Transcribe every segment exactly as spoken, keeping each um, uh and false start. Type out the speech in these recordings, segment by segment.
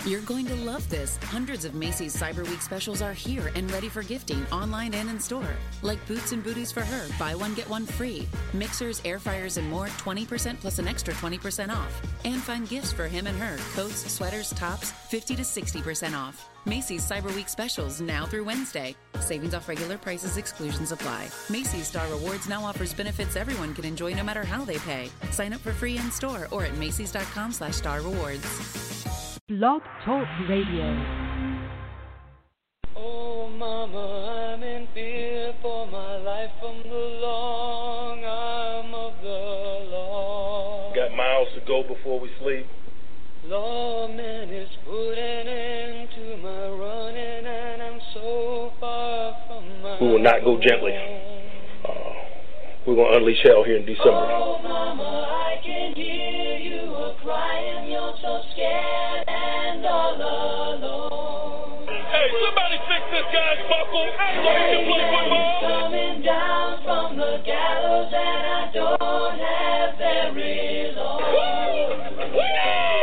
You're going to love this. Hundreds of Macy's Cyber Week specials are here and ready for gifting online and in store. Like boots and booties for her, buy one, get one free. Mixers, air fryers, and more, twenty percent plus an extra twenty percent off. And find gifts for him and her, coats, sweaters, tops, fifty to sixty percent off. Macy's Cyber Week specials now through Wednesday. Savings off regular prices, exclusions apply. Macy's Star Rewards now offers benefits everyone can enjoy no matter how they pay. Sign up for free in store or at Macy's.com slash Star Rewards. Blog Talk Radio. Oh, Mama, I'm in fear for my life from the long arm of the law. Got miles to go before we sleep. Lawman is putting an end to my running, and I'm so far from my We will not go gently. Uh, we're going to unleash hell here in December. Oh, Mama, I can hear you a crying. You're so scared and all alone. Hey, somebody fix this guy's buckle. So he can play football. Coming down from the gallows, and I don't have very long. Woo! Woo!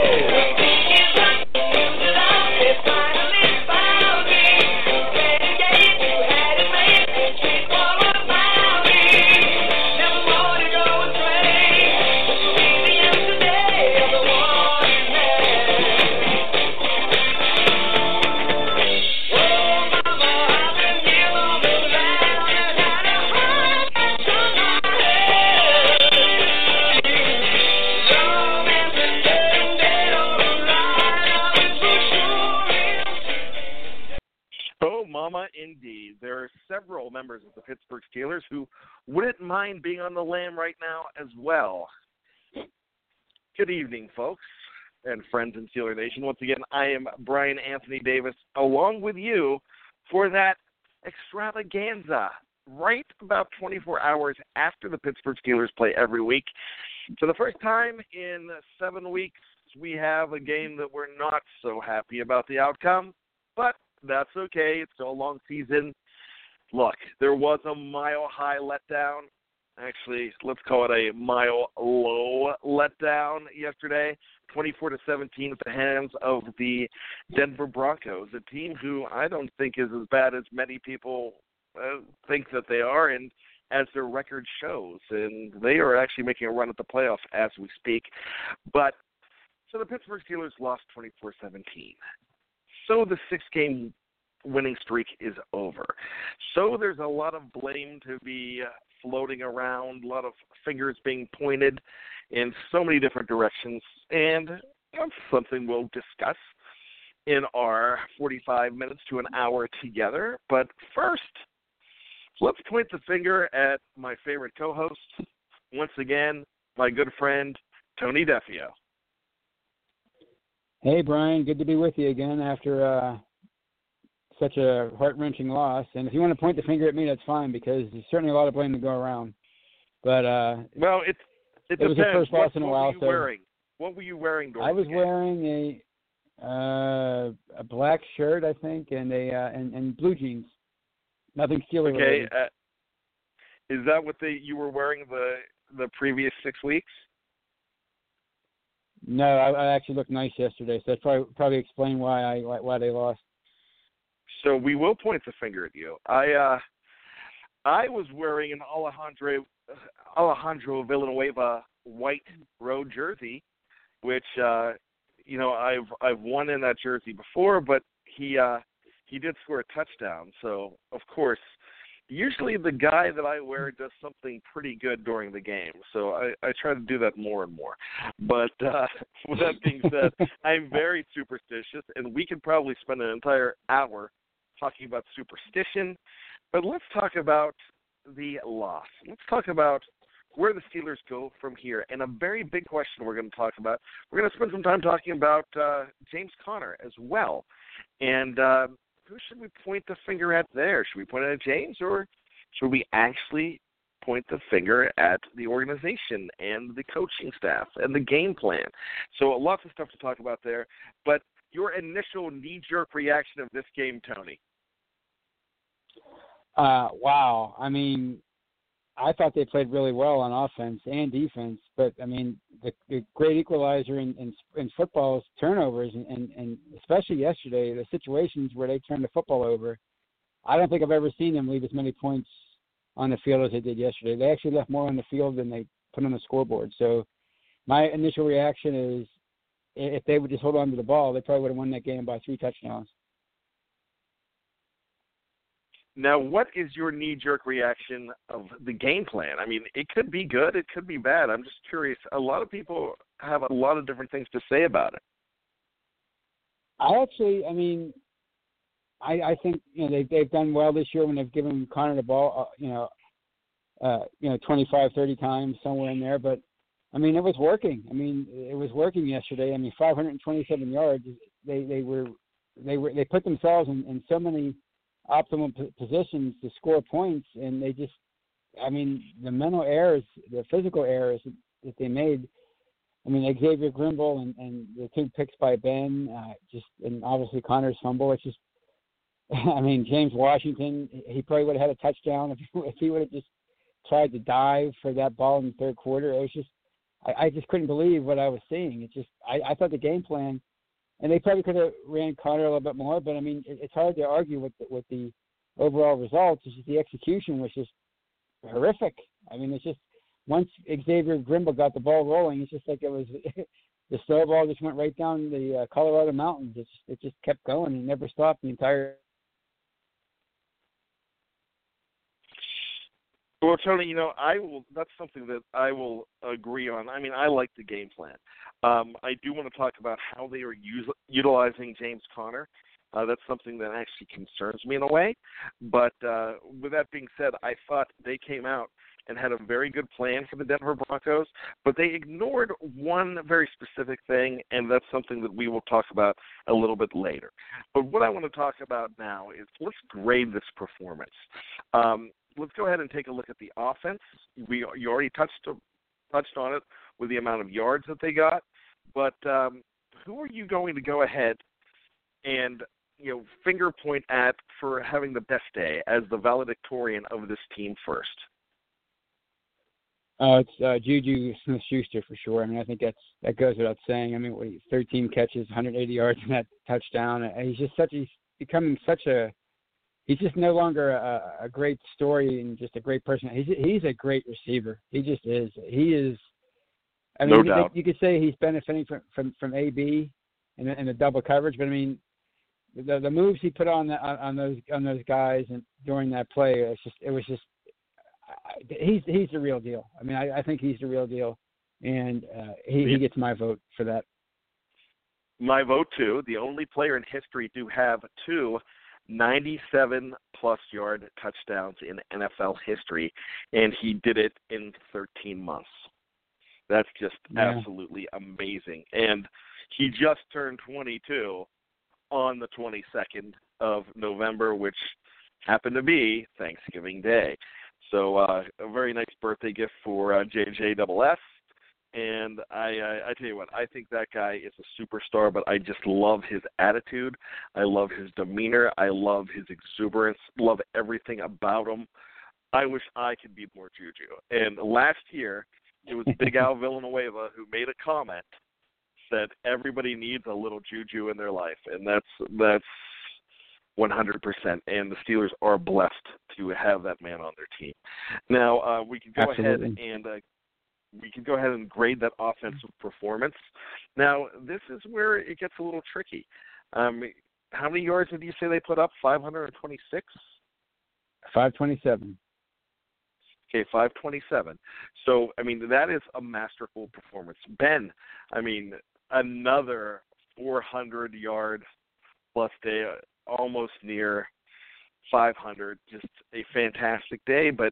Indeed. There are several members of the Pittsburgh Steelers who wouldn't mind being on the lam right now as well. Good evening, folks and friends in Steeler Nation. Once again, I am Brian Anthony Davis, along with you for that extravaganza right about twenty-four hours after the Pittsburgh Steelers play every week. For the first time in seven weeks, we have a game that we're not so happy about the outcome, but that's okay. It's still a long season. Look, there was a mile-high letdown. Actually, let's call it a mile-low letdown yesterday, twenty-four to seventeen at the hands of the Denver Broncos, a team who I don't think is as bad as many people uh, think that they are, and as their record shows. And they are actually making a run at the playoffs as we speak. But so the Pittsburgh Steelers lost twenty-four seventeen. So the six-game winning streak is over. So there's a lot of blame to be floating around, a lot of fingers being pointed in so many different directions, and that's something we'll discuss in our forty-five minutes to an hour together. But first, let's point the finger at my favorite co-host, once again, my good friend, Tony Defio. Hey, Brian, good to be with you again after uh, such a heart-wrenching loss. And if you want to point the finger at me, that's fine, because there's certainly a lot of blame to go around. But uh, well, it it, it was the first loss what, in a what while. Were you so wearing? What were you wearing during I was the game? wearing a uh, a black shirt, I think, and a uh, and, and blue jeans. Nothing Steeler Okay, related. uh, is that what the you were wearing the the previous six weeks? No, I, I actually looked nice yesterday, so that's probably probably explain why I why, why they lost. So we will point the finger at you. I uh, I was wearing an Alejandro Alejandro Villanueva white road jersey, which uh, you know I've I've won in that jersey before, but he uh, he did score a touchdown. So of course, usually the guy that I wear does something pretty good during the game. So I, I try to do that more and more. But uh, with that being said, I'm very superstitious, and we could probably spend an entire hour talking about superstition. But let's talk about the loss. Let's talk about where the Steelers go from here. And a very big question we're going to talk about. We're going to spend some time talking about uh, James Conner as well. And uh, who should we point the finger at there? Should we point it at James, or should we actually point the finger at the organization and the coaching staff and the game plan? So lots of stuff to talk about there. But your initial knee-jerk reaction of this game, Tony? Uh, wow. I mean, I thought they played really well on offense and defense. But I mean, the, the great equalizer in, in, in football is turnovers, and, and, and especially yesterday, the situations where they turned the football over. I don't think I've ever seen them leave as many points on the field as they did yesterday. They actually left more on the field than they put on the scoreboard. So my initial reaction is, if they would just hold on to the ball, they probably would have won that game by three touchdowns. Now, what is your knee-jerk reaction of the game plan? I mean, it could be good, it could be bad. I'm just curious. A lot of people have a lot of different things to say about it. I actually, I mean, I, I think you know they've they've done well this year when they've given Connor the ball, uh, you know, uh, you know, twenty-five, thirty times somewhere in there. But I mean, it was working. I mean, it was working yesterday. I mean, five hundred twenty-seven yards. They they were they were they put themselves in, in so many optimal p- positions to score points, and they just, I mean, the mental errors, the physical errors that they made. I mean, Xavier Grimble and, and the two picks by Ben, uh, just and obviously Connor's fumble. It's just, I mean, James Washington, he probably would have had a touchdown if he, if he would have just tried to dive for that ball in the third quarter. It was just, I, I just couldn't believe what I was seeing. It just, I, I thought the game plan. And they probably could have ran Connor a little bit more, but I mean, it, it's hard to argue with the, with the overall results. It's just the execution was just horrific. I mean, it's just once Xavier Grimble got the ball rolling, it's just like it was the snowball just went right down the uh, Colorado mountains. It just, it just kept going and never stopped the entire. Well, Tony, you know, I will. That's something that I will agree on. I mean, I like the game plan. Um, I do want to talk about how they are use, utilizing James Conner. Uh, that's something that actually concerns me in a way. But uh, with that being said, I thought they came out and had a very good plan for the Denver Broncos, but they ignored one very specific thing, and that's something that we will talk about a little bit later. But what I want to talk about now is let's grade this performance. Um, let's go ahead and take a look at the offense. We you already touched touched on it with the amount of yards that they got, but um, who are you going to go ahead and you know finger point at for having the best day as the valedictorian of this team first? Oh, it's uh, Juju Smith-Schuster for sure. I mean, I think that's that goes without saying. I mean, what, thirteen catches, one hundred eighty yards in that touchdown. And he's just such he's becoming such a he's just no longer a, a great story and just a great person. He's he's a great receiver. He just is. He is. I mean, no you, doubt. you could say he's benefiting from from, from A B in the, in the double coverage, but I mean, the the moves he put on the, on, on those on those guys and during that play, it's just it was just. He's he's the real deal. I mean, I, I think he's the real deal, and uh, he, he gets my vote for that. My vote too. The only player in history to have two ninety-seven plus yard touchdowns in N F L history, and he did it in thirteen months. That's just yeah. absolutely amazing. And he just turned twenty-two on the twenty-second of November, which happened to be Thanksgiving Day. So uh, a very nice birthday gift for uh, J J F F. And I, I, I tell you what, I think that guy is a superstar, but I just love his attitude. I love his demeanor. I love his exuberance. Love everything about him. I wish I could be more Juju. And last year, it was Big Al Villanueva who made a comment, said everybody needs a little Juju in their life. And that's that's one hundred percent, and the Steelers are blessed to have that man on their team. Now, uh, we can go Absolutely. ahead and uh, we can go ahead and grade that offensive performance. Now, this is where it gets a little tricky. Um, how many yards did you say they put up? five hundred twenty-six? five twenty-seven. Okay, five twenty-seven. So, I mean, that is a masterful performance. Ben, I mean, another four hundred yard plus day, almost near five hundred. Just a fantastic day, but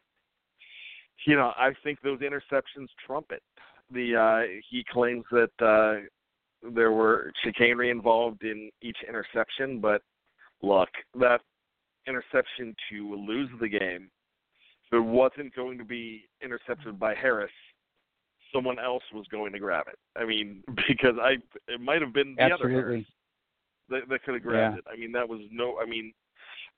you know, I think those interceptions trump it. The uh, he claims that uh, there were chicanery involved in each interception, but look, that interception to lose the game, if it wasn't going to be intercepted by Harris, someone else was going to grab it. I mean, because I it might have been the Absolutely. other Harris that, that could have grabbed yeah. it. I mean, that was no. I mean,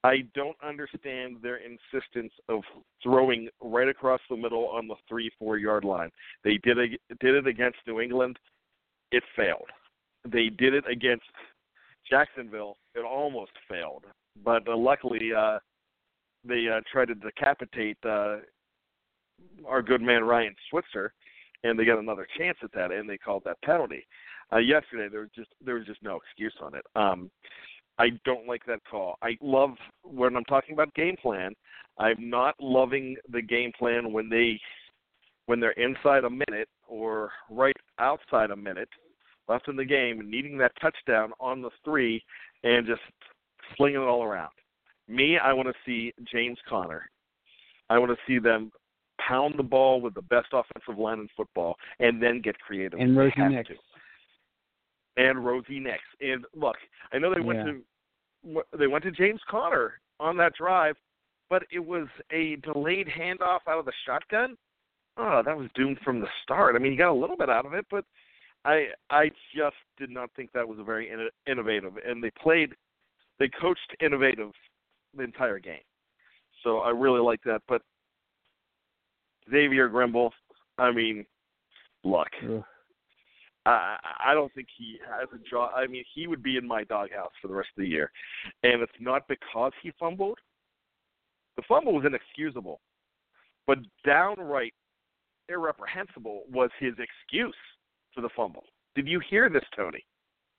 I don't understand their insistence of throwing right across the middle on the three, four-yard line. They did it, did it against New England. It failed. They did it against Jacksonville. It almost failed. But uh, luckily, uh, they uh, tried to decapitate uh, our good man Ryan Switzer, and they got another chance at that, and they called that penalty. Uh, yesterday, there was just there was just no excuse on it. Um, I don't like that call. I love when I'm talking about game plan. I'm not loving the game plan when they when they're inside a minute or right outside a minute left in the game, needing that touchdown on the three, and just slinging it all around. Me, I want to see James Conner. I want to see them pound the ball with the best offensive line in football, and then get creative. And Rosie Nix. And Rosie Nix. And look, I know they went yeah. to they went to James Conner on that drive, but it was a delayed handoff out of the shotgun. Oh, that was doomed from the start. I mean, you got a little bit out of it, but I I just did not think that was a very in, innovative. And they played, they coached innovative the entire game. So I really like that. But Xavier Grimble, I mean, look. Yeah. I, I don't think he has a job. I mean, he would be in my doghouse for the rest of the year. And it's not because he fumbled. The fumble was inexcusable. But downright irreprehensible was his excuse for the fumble. Did you hear this, Tony?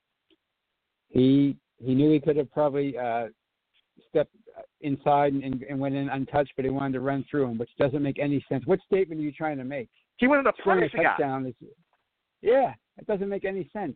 He he knew he could have probably uh, stepped inside and, and went in untouched, but he wanted to run through him, which doesn't make any sense. What statement are you trying to make? He wanted to punish the guy. Is, yeah. It doesn't make any sense.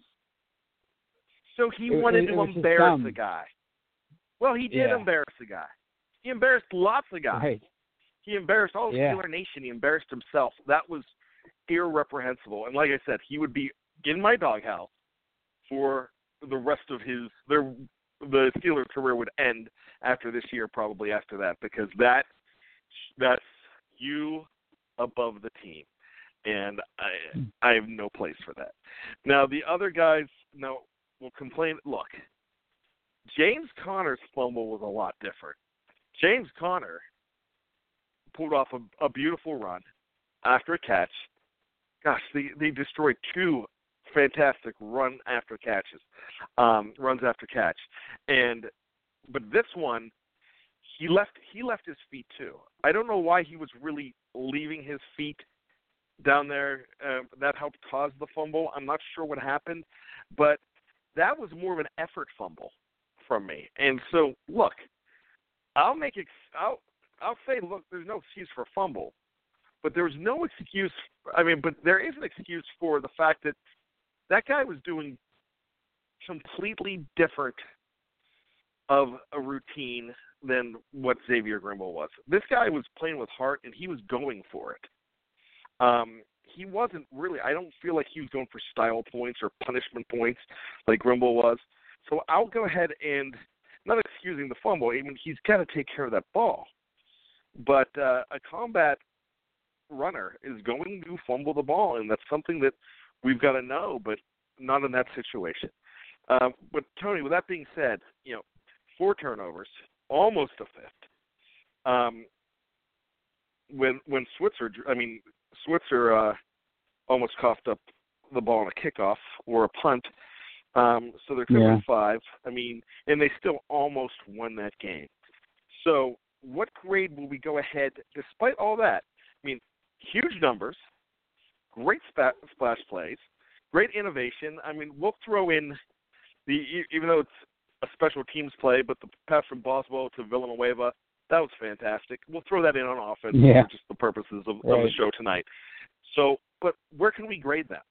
So he it, wanted it, it to embarrass the guy. Well, he did yeah. embarrass the guy. He embarrassed lots of guys. Right. He embarrassed all of yeah. Steeler Nation. He embarrassed himself. That was irreprehensible. And like I said, he would be in my doghouse for the rest of his their the Steelers' career would end after this year, probably after that, because that that's you above the team. And I I have no place for that. Now, the other guys now will complain. Look, James Conner's fumble was a lot different. James Conner pulled off a, a beautiful run after a catch. Gosh, they, they destroyed two fantastic run after catches, um, runs after catch. And but this one, he left he left his feet too. I don't know why he was really leaving his feet down there. Uh, that helped cause the fumble. I'm not sure what happened, but that was more of an effort fumble from me. And so, look, I'll make ex- I'll I'll say, look, there's no excuse for a fumble, but there's no excuse. I mean, but there is an excuse for the fact that that guy was doing completely different of a routine than what Xavier Grimble was. This guy was playing with heart, and he was going for it. Um, he wasn't really, I don't feel like he was going for style points or punishment points like Grimble was. So I'll go ahead and, not excusing the fumble, I mean, he's got to take care of that ball. But uh, a combat runner is going to fumble the ball, and that's something that we've got to know, but not in that situation. Um, but, Tony, with that being said, you know, four turnovers, almost a fifth. Um, when when Switzer, I mean, Switzer uh, almost coughed up the ball on a kickoff or a punt, um, so they're coming yeah. five. I mean, and they still almost won that game. So what grade will we go ahead, despite all that? I mean, huge numbers, great spa- splash plays, great innovation. I mean, we'll throw in the, even though it's a special teams play, but the pass from Boswell to Villanueva, that was fantastic. We'll throw that in on offense yeah. for just the purposes of, right. of the show tonight. So, but where can we grade that?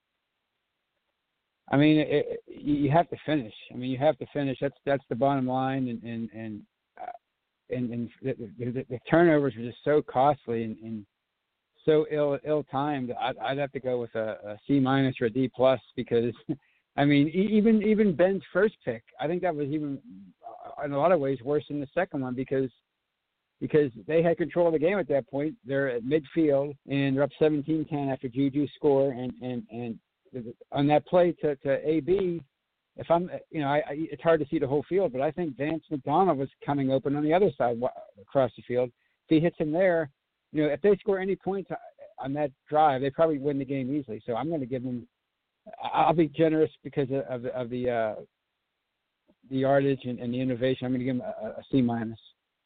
I mean, it, it, you have to finish. I mean, you have to finish. That's that's the bottom line. And and and uh, and, and the, the, the turnovers were just so costly and, and so ill ill timed. I'd, I'd have to go with a, a C minus or a D plus because, I mean, even even Ben's first pick, I think that was even in a lot of ways worse than the second one because. Because they had control of the game at that point. They're at midfield, and they're up seventeen ten after Juju score. And, and, and on that play to, to A B, if I'm, you know, I, I, it's hard to see the whole field, but I think Vance McDonald was coming open on the other side across the field. If he hits him there, you know, if they score any points on that drive, they probably win the game easily. So I'm going to give them. I'll be generous because of, of, of the uh, the yardage and, and the innovation. I'm going to give them a, a C minus.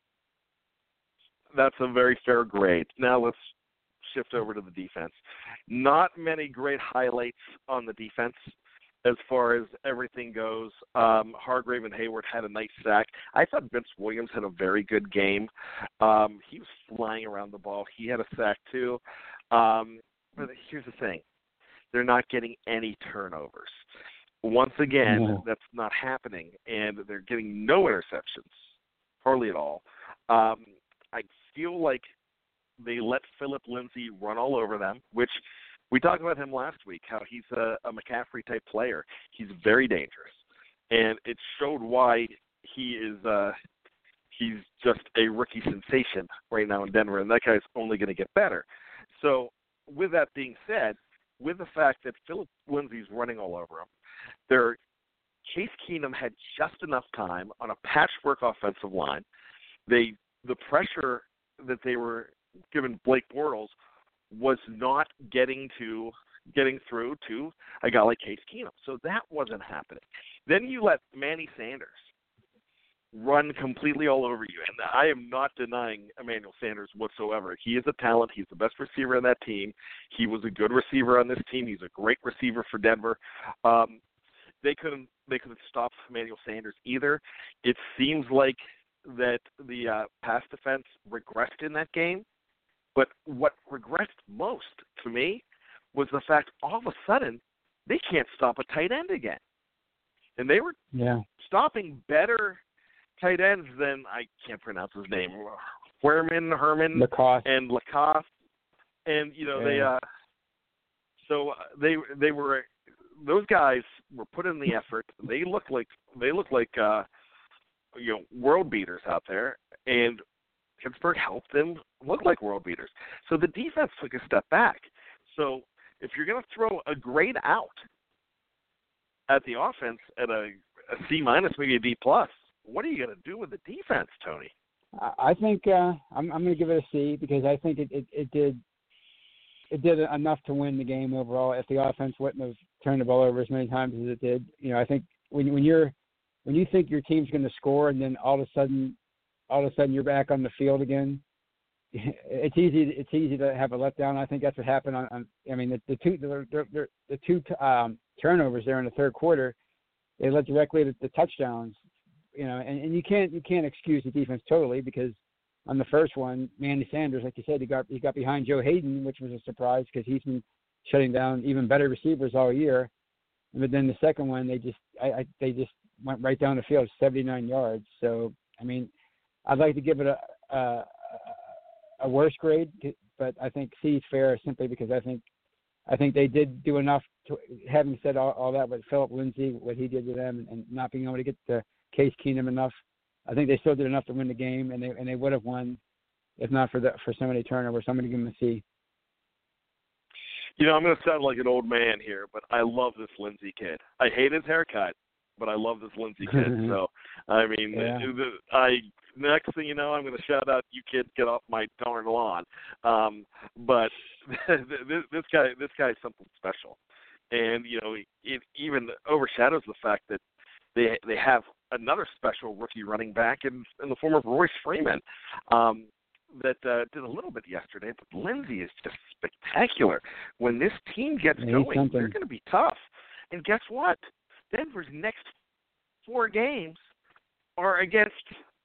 That's a very fair grade. Now let's shift over to the defense. Not many great highlights on the defense as far as everything goes. Um, Hargrave and Hayward had a nice sack. I thought Vince Williams had a very good game. Um, he was flying around the ball. He had a sack too. Um, but here's the thing. They're not getting any turnovers. Once again, no. That's not happening, and they're getting no interceptions, hardly at all. Um, I feel like they let Philip Lindsay run all over them, which we talked about him last week, how he's a, a McCaffrey-type player. He's very dangerous, and it showed why he is uh, he's just a rookie sensation right now in Denver, and that guy's only going to get better. So with that being said, with the fact that Philip Lindsay's running all over him, their Case Keenum had just enough time on a patchwork offensive line. They the pressure that they were giving Blake Bortles was not getting to getting through to a guy like Case Keenum. So that wasn't happening. Then you let Manny Sanders run completely all over you. And I am not denying Emmanuel Sanders whatsoever. He is a talent. He's the best receiver on that team. He was a good receiver on this team. He's a great receiver for Denver. Um, they couldn't they couldn't stop Emmanuel Sanders either. It seems like that the uh, pass defense regressed in that game. But what regressed most to me was the fact all of a sudden they can't stop a tight end again. And they were yeah. stopping better tight ends than, I can't pronounce his name, Herman, Herman, Lacoste. and Lacoste. And, you know, yeah. they, uh, so they, they were, those guys were put in the effort. They look like, they look like, uh, you know, world beaters out there. And Pittsburgh helped them look like world beaters. So the defense took a step back. So if you're going to throw a grade out at the offense at a, a C minus, maybe a D plus, what are you going to do with the defense, Tony? I think uh, I'm, I'm going to give it a C because I think it, it, it did it did enough to win the game overall. If the offense wouldn't have turned the ball over as many times as it did, you know, I think when when you're when you think your team's going to score and then all of a sudden all of a sudden you're back on the field again, it's easy it's easy to have a letdown. I think that's what happened on. on I mean, the, the two the, the, the two um, turnovers there in the third quarter, they led directly to the touchdowns. You know, and, and you can't you can't excuse the defense totally because on the first one, Manny Sanders, like you said, he got he got behind Joe Hayden, which was a surprise because he's been shutting down even better receivers all year. But then the second one, they just I, I they just went right down the field, seventy-nine yards. So I mean, I'd like to give it a a, a worse grade, but I think C is fair simply because I think I think they did do enough. To, having said all, all that, with Philip Lindsay, what he did to them, and, and not being able to get the Case Keenum enough, I think they still did enough to win the game, and they and they would have won if not for the for somebody turnover. Somebody give them a C. You know, I'm going to sound like an old man here, but I love this Lindsay kid. I hate his haircut, but I love this Lindsay kid. So, I mean, yeah. I next thing you know, I'm going to shout out, "You kids, get off my darn lawn!" Um, but this, this guy, this guy is something special, and you know, it even overshadows the fact that they they have another special rookie running back in, in the form of Royce Freeman um, that uh, did a little bit yesterday. But Lindsay is just spectacular. When this team gets yeah, going, something. they're going to be tough. And guess what? Denver's next four games are against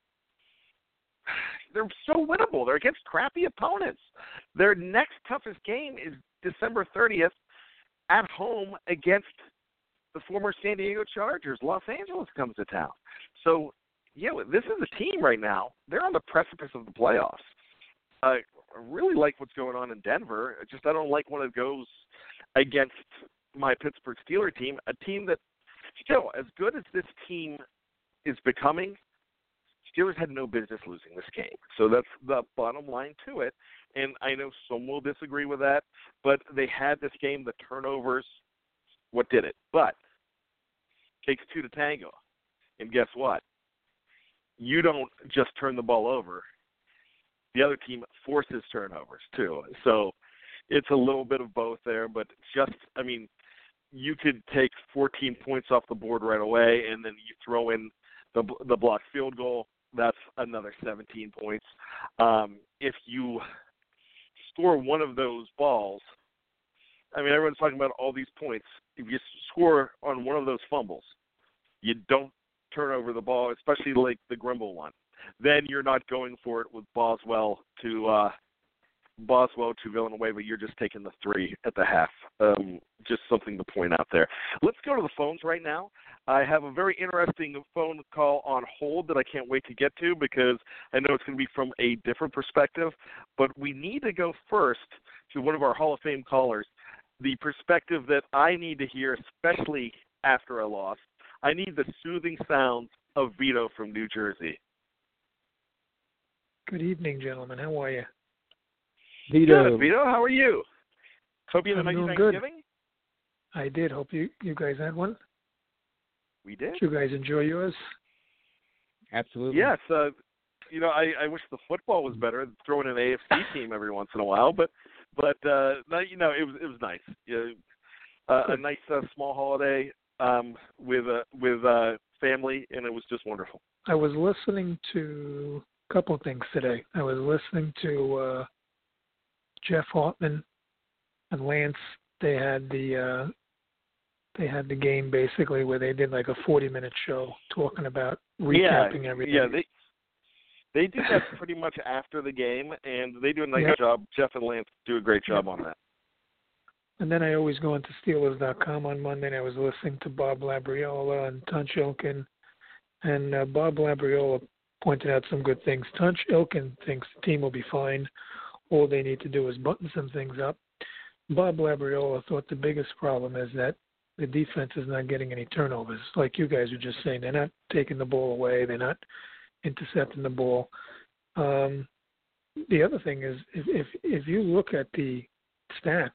– they're so winnable. They're against crappy opponents. Their next toughest game is December thirtieth at home against – the former San Diego Chargers. Los Angeles comes to town. So, yeah, this is a team right now. They're on the precipice of the playoffs. Uh, I really like what's going on in Denver. Just I don't like when it goes against my Pittsburgh Steelers team, a team that, still, as good as this team is becoming, Steelers had no business losing this game. So that's the bottom line to it. And I know some will disagree with that, but they had this game, the turnovers, what did it. But takes two to tango. And guess what? You don't just turn the ball over. The other team forces turnovers, too. So it's a little bit of both there, but just, I mean, you could take fourteen points off the board right away, and then you throw in the the blocked field goal. That's another seventeen points. Um, if you score one of those balls, I mean, everyone's talking about all these points. If you score on one of those fumbles, you don't turn over the ball, especially like the Grimble one, then you're not going for it with Boswell to uh, Boswell to Villanueva. You're just taking the three at the half. Um, just something to point out there. Let's go to the phones right now. I have a very interesting phone call on hold that I can't wait to get to because I know it's going to be from a different perspective. But we need to go first to one of our Hall of Fame callers, the perspective that I need to hear, especially after a loss. I need the soothing sounds of Vito from New Jersey. Good evening, gentlemen. How are you? Vito. Good, Vito. How are you? Hope you had a I'm nice doing good. Thanksgiving. I did. Hope you, you guys had one. We did. Did you guys enjoy yours? Absolutely. Yes. Uh, you know, I, I wish the football was better. Throw in an A F C team every once in a while, but but uh, you know, it was it was nice. You know, uh, a nice uh, small holiday um, with uh, with uh, family, and it was just wonderful. I was listening to a couple of things today. I was listening to uh, Jeff Hartman and Lance. They had the uh, they had the game basically where they did like a forty minute show talking about recapping yeah, everything. Yeah, they they do that pretty much after the game, and they do a nice yeah. job. Jeff and Lance do a great job yeah. on that. And then I always go into Steelers dot com on Monday, and I was listening to Bob Labriola and Tunch Ilkin, and uh, Bob Labriola pointed out some good things. Tunch Ilkin thinks the team will be fine. All they need to do is button some things up. Bob Labriola thought the biggest problem is that the defense is not getting any turnovers. Like you guys were just saying, they're not taking the ball away. They're not intercepting the ball. Um, the other thing is, if, if if you look at the stats,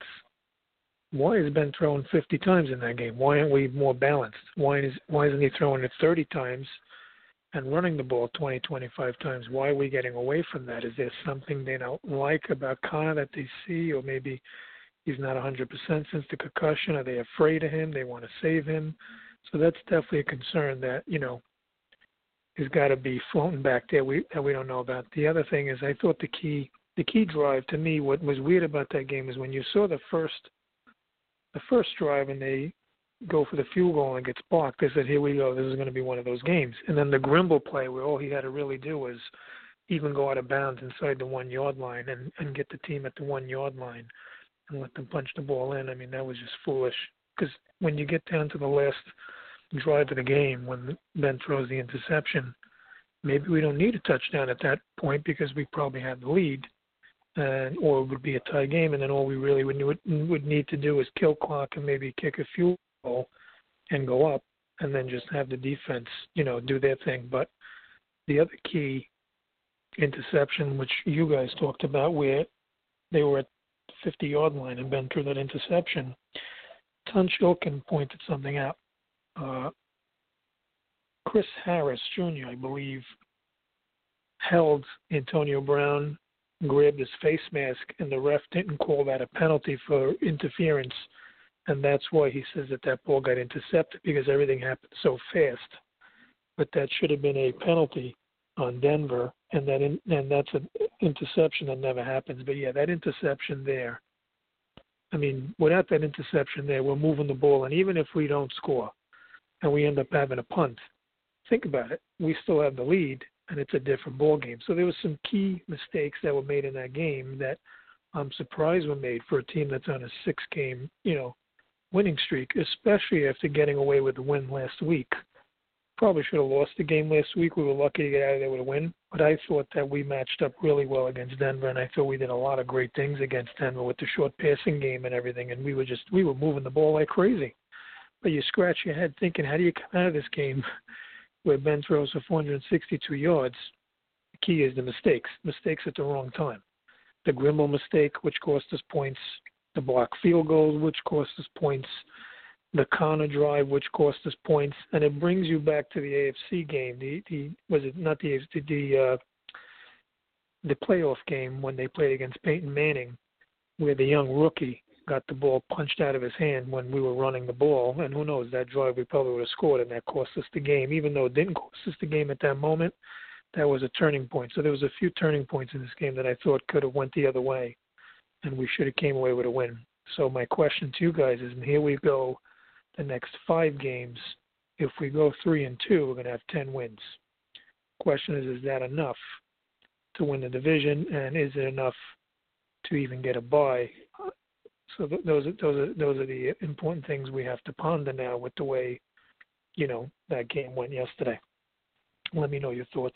why has Ben thrown fifty times in that game? Why aren't we more balanced? Why is why isn't he throwing it thirty times and running the ball twenty, twenty-five times? Why are we getting away from that? Is there something they don't like about Connor that they see, or maybe he's not one hundred percent since the concussion? Are they afraid of him? They want to save him? So that's definitely a concern that, you know, has got to be floating back there we, that we don't know about. The other thing is I thought the key the key drive to me, what was weird about that game is when you saw the first the first drive and they go for the field goal and gets blocked, they said, here we go, this is going to be one of those games. And then the Grimble play where all he had to really do was even go out of bounds inside the one-yard line and, and get the team at the one-yard line and let them punch the ball in. I mean, that was just foolish. Because when you get down to the last drive of the game, when Ben throws the interception, maybe we don't need a touchdown at that point because we probably had the lead, and or it would be a tie game, and then all we really would, would, would need to do is kill clock and maybe kick a field goal and go up, and then just have the defense, you know, do their thing. But the other key interception, which you guys talked about, where they were at fifty-yard line and Ben threw that interception, Tunch Ilkin pointed something out. Uh, Chris Harris Junior, I believe, held Antonio Brown, grabbed his face mask, and the ref didn't call that a penalty for interference, and that's why he says that that ball got intercepted, because everything happened so fast. But that should have been a penalty on Denver, and that in, and that's an interception that never happens. But yeah, that interception there, I mean, without that interception there, we're moving the ball, and even if we don't score and we end up having a punt, think about it, we still have the lead, and it's a different ball game. So there was some key mistakes that were made in that game that I'm surprised were made for a team that's on a six-game, you know, winning streak, especially after getting away with the win last week. Probably should have lost the game last week. We were lucky to get out of there with a win, but I thought that we matched up really well against Denver, and I thought we did a lot of great things against Denver with the short passing game and everything, and we were just we were moving the ball like crazy. But you scratch your head thinking, how do you come out of this game where Ben throws for four hundred sixty-two yards? The key is the mistakes, mistakes at the wrong time. The Grimble mistake, which cost us points, the block field goals, which cost us points, the Connor drive, which cost us points, and it brings you back to the A F C game. The, the was it not the the the, uh, the playoff game when they played against Peyton Manning, where the young rookie got the ball punched out of his hand when we were running the ball, and who knows, that drive we probably would have scored, and that cost us the game. Even though it didn't cost us the game at that moment, that was a turning point. So there was a few turning points in this game that I thought could have went the other way, and we should have came away with a win. So my question to you guys is, and here we go, the next five games, if we go three and two, we're going to have ten wins. Question is, is that enough to win the division, and is it enough to even get a bye? So th- those are those are those are the important things we have to ponder now with the way, you know, that game went yesterday. Let me know your thoughts.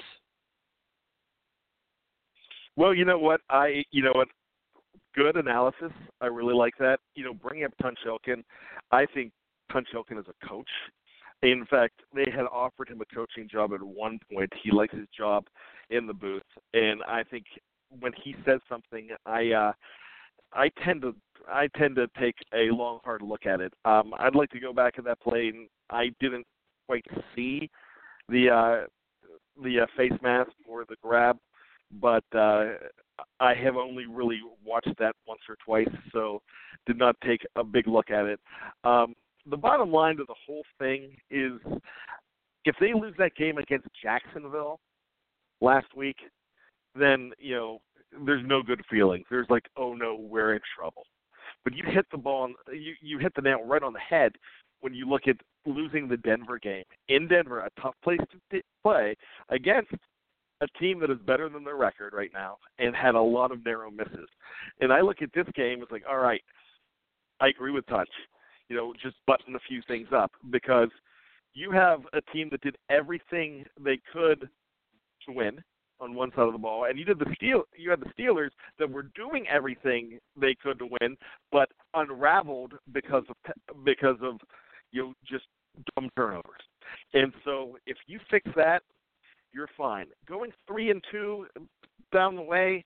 Well, you know what, I you know what, good analysis. I really like that. You know, bringing up Tunch Ilkin, I think Tunch Ilkin is a coach. In fact, they had offered him a coaching job at one point. He likes his job in the booth, and I think when he says something, I uh, I tend to I tend to take a long, hard look at it. Um, I'd like to go back at that play, and I didn't quite see the uh, the uh, face mask or the grab, but uh, I have only really watched that once or twice, so did not take a big look at it. Um, the bottom line to the whole thing is, if they lose that game against Jacksonville last week, then, you know, there's no good feeling. There's like, oh no, we're in trouble. But you hit the ball, you, you hit the nail right on the head when you look at losing the Denver game. In Denver, a tough place to play against a team that is better than their record right now and had a lot of narrow misses. And I look at this game, it's like, all right, I agree with Touch. You know, just button a few things up, because you have a team that did everything they could to win on one side of the ball, and you did the Steel. You had the Steelers that were doing everything they could to win, but unraveled because of because of you know just dumb turnovers. And so, if you fix that, you're fine. Going three and two down the way,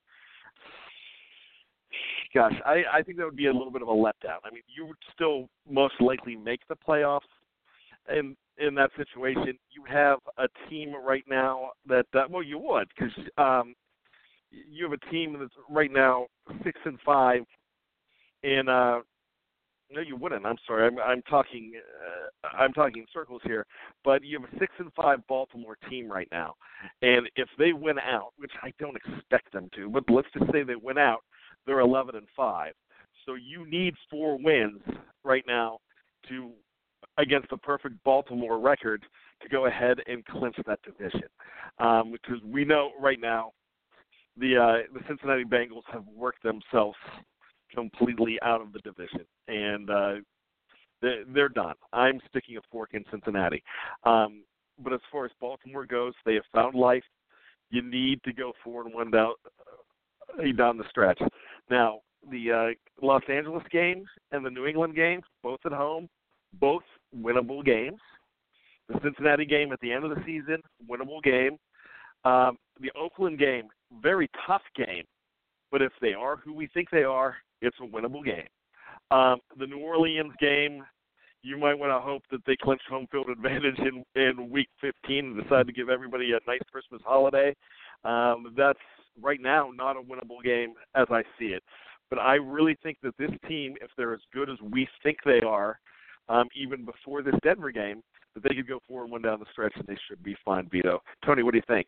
gosh, I, I think that would be a little bit of a letdown. I mean, you would still most likely make the playoffs. And in that situation, you have a team right now that, uh, well, you would, because um, you have a team that's right now six and five. And uh, no, you wouldn't. I'm sorry. I'm, I'm talking. Uh, I'm talking circles here. But you have a six and five Baltimore team right now, and if they win out, which I don't expect them to, but let's just say they win out, they're eleven and five. So you need four wins right now to against the perfect Baltimore record to go ahead and clinch that division. Um, because we know right now the uh, the Cincinnati Bengals have worked themselves completely out of the division, and uh, they're, they're done. I'm sticking a fork in Cincinnati. Um, but as far as Baltimore goes, they have found life. You need to go four and one down uh, down the stretch. Now, the uh, Los Angeles game and the New England game, both at home, both winnable games. The Cincinnati game at the end of the season, winnable game. Um, the Oakland game, very tough game. But if they are who we think they are, it's a winnable game. Um, the New Orleans game, you might want to hope that they clinch home field advantage in, in week fifteen and decide to give everybody a nice Christmas holiday. Um, that's right now not a winnable game as I see it. But I really think that this team, if they're as good as we think they are, um, even before this Denver game, that they could go four and one down the stretch and they should be fine, Vito. Tony, what do you think?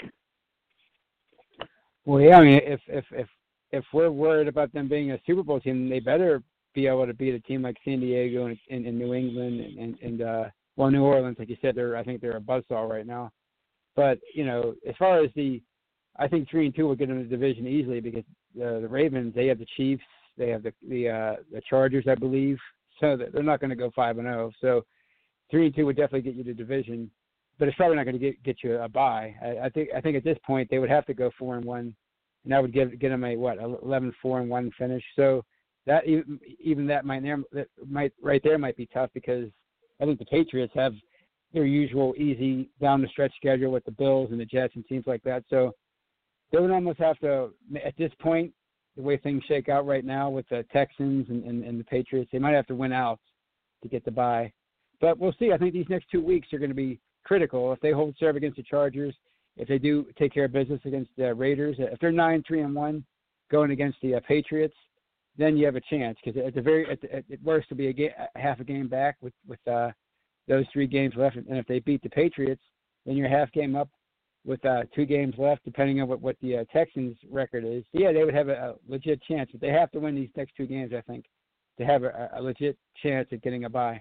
Well, yeah, I mean, if if if if we're worried about them being a Super Bowl team, they better be able to beat a team like San Diego and, and, and New England and, and, and uh, well, New Orleans, like you said, they're I think they're a buzzsaw right now. But you know, as far as the, I think three and two will get them the division easily because uh, the Ravens, they have the Chiefs, they have the the uh, the Chargers, I believe, so they're not going to go five and zero. So three and two would definitely get you the division, but it's probably not going to get get you a bye. I, I think I think at this point they would have to go four and one. And that would give get them a what eleven four and one finish. So that even, even that might that might right there might be tough because I think the Patriots have their usual easy down the stretch schedule with the Bills and the Jets and teams like that. So they would almost have to at this point, the way things shake out right now with the Texans and, and, and the Patriots, they might have to win out to get the bye. But we'll see. I think these next two weeks are going to be critical. If they hold serve against the Chargers, if they do take care of business against the Raiders, if they're nine three and one going against the uh, Patriots, then you have a chance, because at the very at, the, at worst it'll be a, ga- a half a game back with with uh, those three games left. And if they beat the Patriots, then you're half game up with uh, two games left, depending on what, what the uh, Texans' record is. So, yeah, they would have a, a legit chance, but they have to win these next two games, I think, to have a, a legit chance at getting a bye.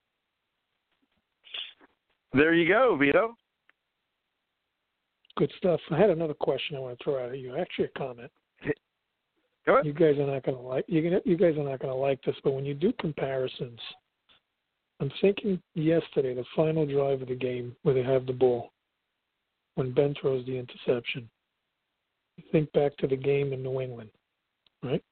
There you go, Vito. Good stuff. I had another question I want to throw out at you. Actually, a comment. Go ahead. You guys are not going to like. You you guys are not going to like this, but when you do comparisons, I'm thinking yesterday, the final drive of the game where they have the ball, when Ben throws the interception. You think back to the game in New England, right?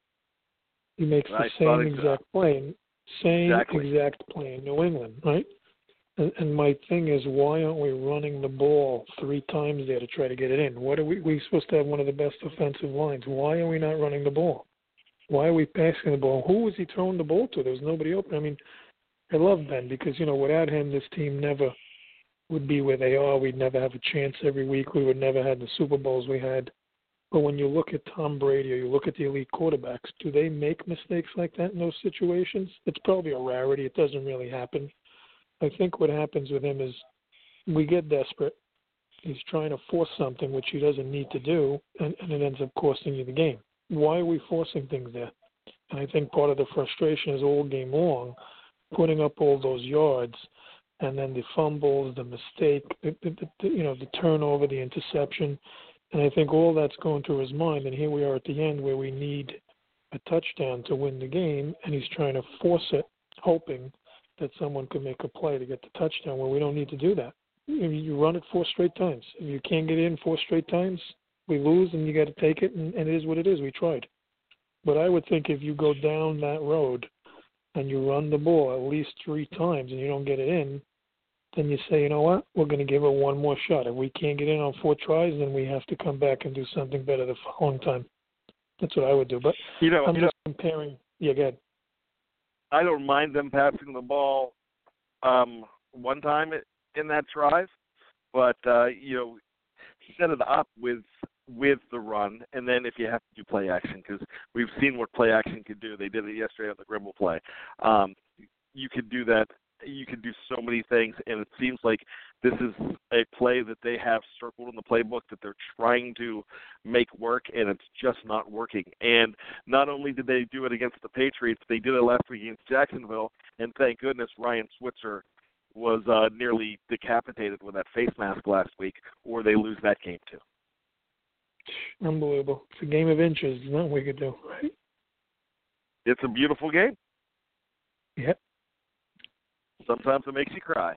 He makes the I same exactly. exact play, same Exactly. exact play in New England, right? And, and my thing is, why aren't we running the ball three times there to try to get it in? What are we? We're supposed to have one of the best offensive lines. Why are we not running the ball? Why are we passing the ball? Who was he throwing the ball to? There was nobody open. I mean, I love Ben because, you know, without him, this team never would be where they are. We'd never have a chance every week. We would never have the Super Bowls we had. But when you look at Tom Brady or you look at the elite quarterbacks, do they make mistakes like that in those situations? It's probably a rarity. It doesn't really happen. I think what happens with him is we get desperate. He's trying to force something which he doesn't need to do, and, and it ends up costing you the game. Why are we forcing things there? And I think part of the frustration is all game long, putting up all those yards, and then the fumbles, the mistake, the, the, the, you know, the turnover, the interception. And I think all that's going through his mind. And here we are at the end where we need a touchdown to win the game, and he's trying to force it, hoping that someone could make a play to get the touchdown where we don't need to do that. You, you run it four straight times. If you can't get in four straight times, we lose, and you got to take it, and, and it is what it is. We tried. But I would think if you go down that road and you run the ball at least three times and you don't get it in, then you say, you know what, we're going to give it one more shot. If we can't get in on four tries, then we have to come back and do something better the following time. That's what I would do. But You know, I'm you just know, comparing. Yeah, go ahead. I don't mind them passing the ball um, one time in that drive, but uh, you know, set it up with with the run, and then if you have to do play action, because we've seen what play action can do. They did it yesterday on the Grimble play. Um, you could do that. You can do so many things, and it seems like this is a play that they have circled in the playbook that they're trying to make work, and it's just not working. And not only did they do it against the Patriots, they did it last week against Jacksonville, and thank goodness Ryan Switzer was uh, nearly decapitated with that face mask last week, or they lose that game too. Unbelievable. It's a game of inches. There's nothing we could do, right? It's a beautiful game. Yep. Sometimes it makes you cry.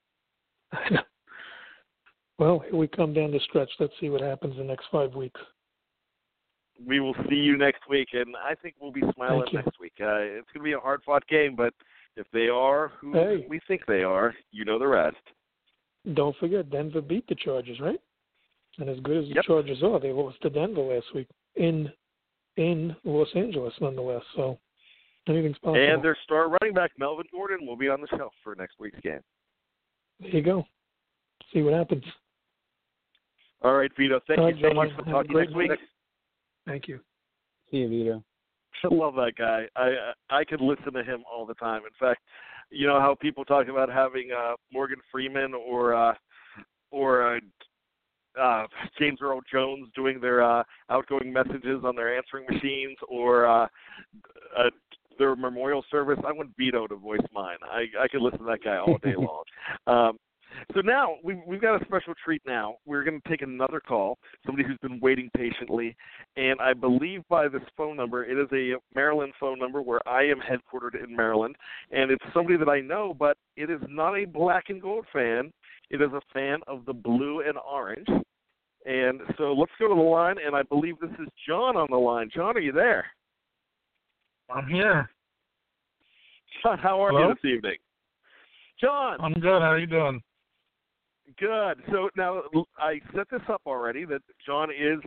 Well, here we come down the stretch. Let's see what happens in the next five weeks. We will see you next week, and I think we'll be smiling next week. Uh, it's going to be a hard-fought game, but if they are who hey. we think they are, you know the rest. Don't forget, Denver beat the Chargers, right? And as good as the yep. Chargers are, they lost to Denver last week in in Los Angeles, nonetheless. So anything's possible. And their star running back, Melvin Gordon, will be on the shelf for next week's game. There you go. See what happens. All right, Vito. Thank All you so right, much for talking next week. Thank you. See you, Vito. I love that guy. I I could listen to him all the time. In fact, you know how people talk about having uh, Morgan Freeman or uh, or uh, uh, James Earl Jones doing their uh, outgoing messages on their answering machines, or uh, uh, their memorial service. I want Vito to voice mine. I I could listen to that guy all day long. Um, So now we've, we've got a special treat now. We're going to take another call, somebody who's been waiting patiently. And I believe by this phone number, it is a Maryland phone number where I am headquartered in Maryland. And it's somebody that I know, but it is not a black and gold fan. It is a fan of the blue and orange. And so let's go to the line, and I believe this is John on the line. John, are you there? I'm here. John, how are Hello? you this evening? John. I'm good. How are you doing? Good. So now I set this up already that John is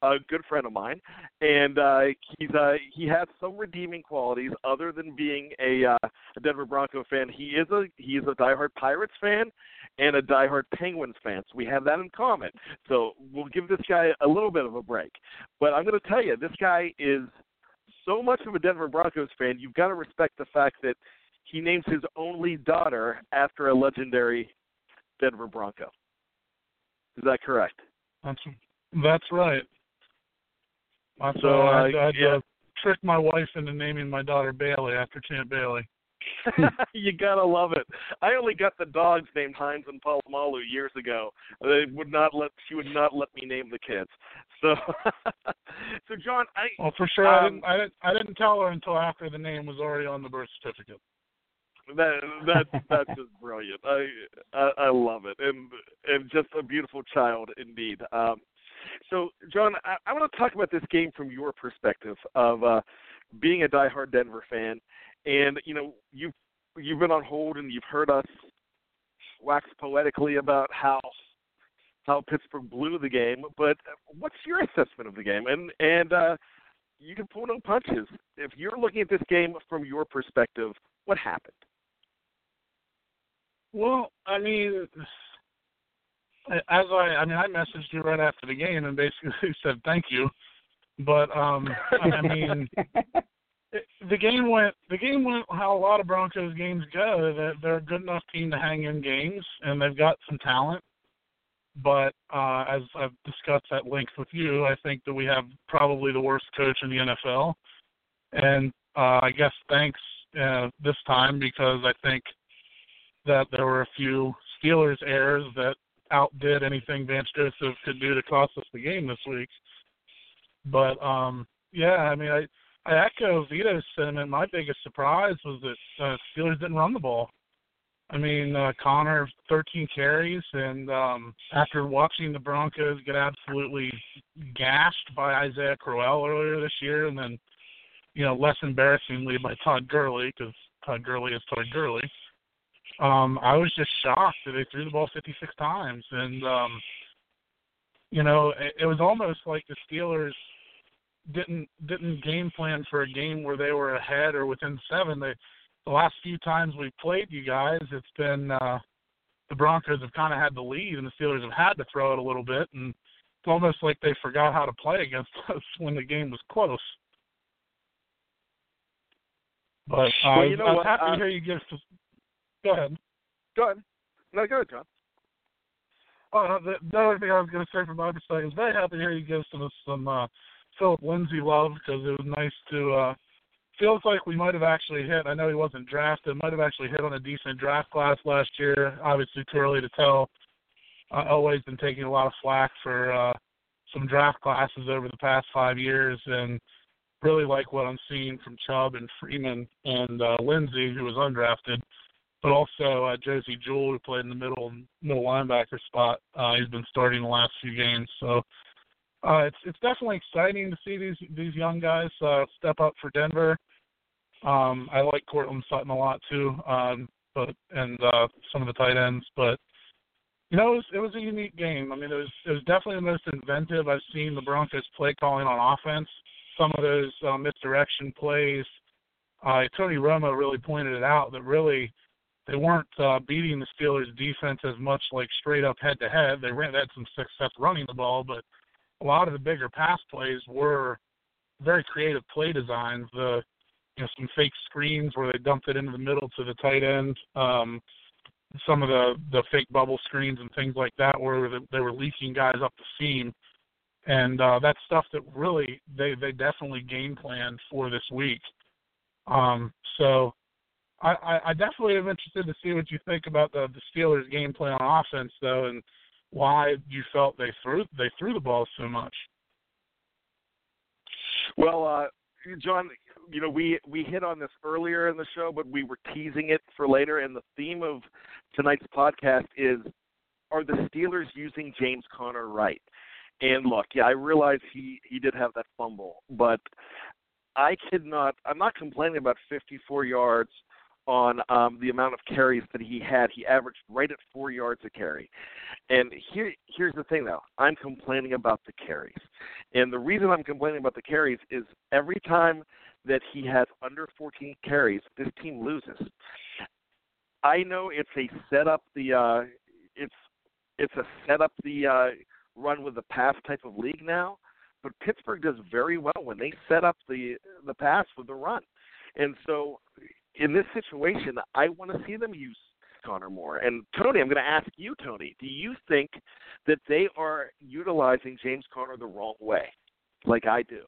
a good friend of mine, and uh, he's uh, he has some redeeming qualities other than being a, uh, a Denver Bronco fan. He is a he is a diehard Pirates fan and a diehard Penguins fan. So we have that in common. So we'll give this guy a little bit of a break. But I'm going to tell you, this guy is so much of a Denver Broncos fan. You've got to respect the fact that he names his only daughter after a legendary Denver Bronco. Is that correct? That's that's right. So, so uh, uh, I'd, I'd yeah. uh, trick my wife into naming my daughter Bailey after Champ Bailey. You gotta love it. I only got the dogs named Hines and Palomalu years ago. They would not let she would not let me name the kids. So, so John, I well for sure um, I didn't I didn't I didn't tell her until after the name was already on the birth certificate. That that that's just brilliant. I, I I love it, and and just a beautiful child indeed. Um, so John, I, I want to talk about this game from your perspective of uh, being a diehard Denver fan. And, you know, you've, you've been on hold and you've heard us wax poetically about how how Pittsburgh blew the game. But what's your assessment of the game? And, and uh, you can pull no punches. If you're looking at this game from your perspective, what happened? Well, I mean, as I, I mean, I messaged you right after the game and basically said thank you. But, um, I mean... The game went. The game went how a lot of Broncos games go. That they're a good enough team to hang in games, and they've got some talent. But uh, as I've discussed at length with you, I think that we have probably the worst coach in the N F L. And uh, I guess thanks uh, this time because I think that there were a few Steelers errors that outdid anything Vance Joseph could do to cost us the game this week. But um, yeah, I mean, I. I echo Vito's sentiment. My biggest surprise was that uh, Steelers didn't run the ball. I mean, uh, Connor, thirteen carries, and um, after watching the Broncos get absolutely gashed by Isaiah Crowell earlier this year, and then, you know, less embarrassingly by Todd Gurley, because Todd Gurley is Todd Gurley, um, I was just shocked that they threw the ball fifty-six times. And, um, you know, it, it was almost like the Steelers – didn't didn't game plan for a game where they were ahead or within seven. They, the last few times we've played you guys, it's been uh, the Broncos have kind of had the lead, and the Steelers have had to throw it a little bit, and it's almost like they forgot how to play against us when the game was close. But uh, well, you know I was what? happy uh, to hear you give some... Go ahead. Go ahead. No, go ahead, John. Oh, the, the other thing I was going to say from my perspective is very happy to hear you give some some uh, Philip Lindsay love, because it was nice to uh, feels like we might have actually hit. I know he wasn't drafted, might have actually hit on a decent draft class last year. Obviously, too early to tell. Uh, Elway's been taking a lot of flack for uh, some draft classes over the past five years, and really like what I'm seeing from Chubb and Freeman and uh, Lindsay, who was undrafted, but also uh, Josie Jewell, who played in the middle middle linebacker spot. Uh, he's been starting the last few games, so. Uh, it's it's definitely exciting to see these these young guys uh, step up for Denver. Um, I like Cortland Sutton a lot too, um, but and uh, some of the tight ends. But you know, it was, it was a unique game. I mean, it was it was definitely the most inventive I've seen the Broncos play calling on offense. Some of those uh, misdirection plays, uh, Tony Romo really pointed it out that really they weren't uh, beating the Steelers' defense as much like straight up head to head. They ran they had some success running the ball, but a lot of the bigger pass plays were very creative play designs. The you know some fake screens where they dumped it into the middle to the tight end. Um, some of the, the fake bubble screens and things like that where they were leaking guys up the seam. And uh, that's stuff that really they, they definitely game planned for this week. Um, so I, I, I definitely am interested to see what you think about the, the Steelers' game plan on offense, though, and why you felt they threw they threw the ball so much. Well, uh, John, you know, we, we hit on this earlier in the show, but we were teasing it for later, and the theme of tonight's podcast is, are the Steelers using James Conner right? And look, yeah, I realize he, he did have that fumble, but I could not – I'm not complaining about fifty-four yards on um, the amount of carries that he had. He averaged right at four yards a carry. And here, here's the thing, though. I'm complaining about the carries. And the reason I'm complaining about the carries is every time that he has under fourteen carries, this team loses. I know it's a set up the uh, it's it's a set up the uh, run with the pass type of league now, but Pittsburgh does very well when they set up the the pass with the run. And so in this situation, I want to see them use Connor more. And Tony, I'm going to ask you, Tony, do you think that they are utilizing James Conner the wrong way, like I do?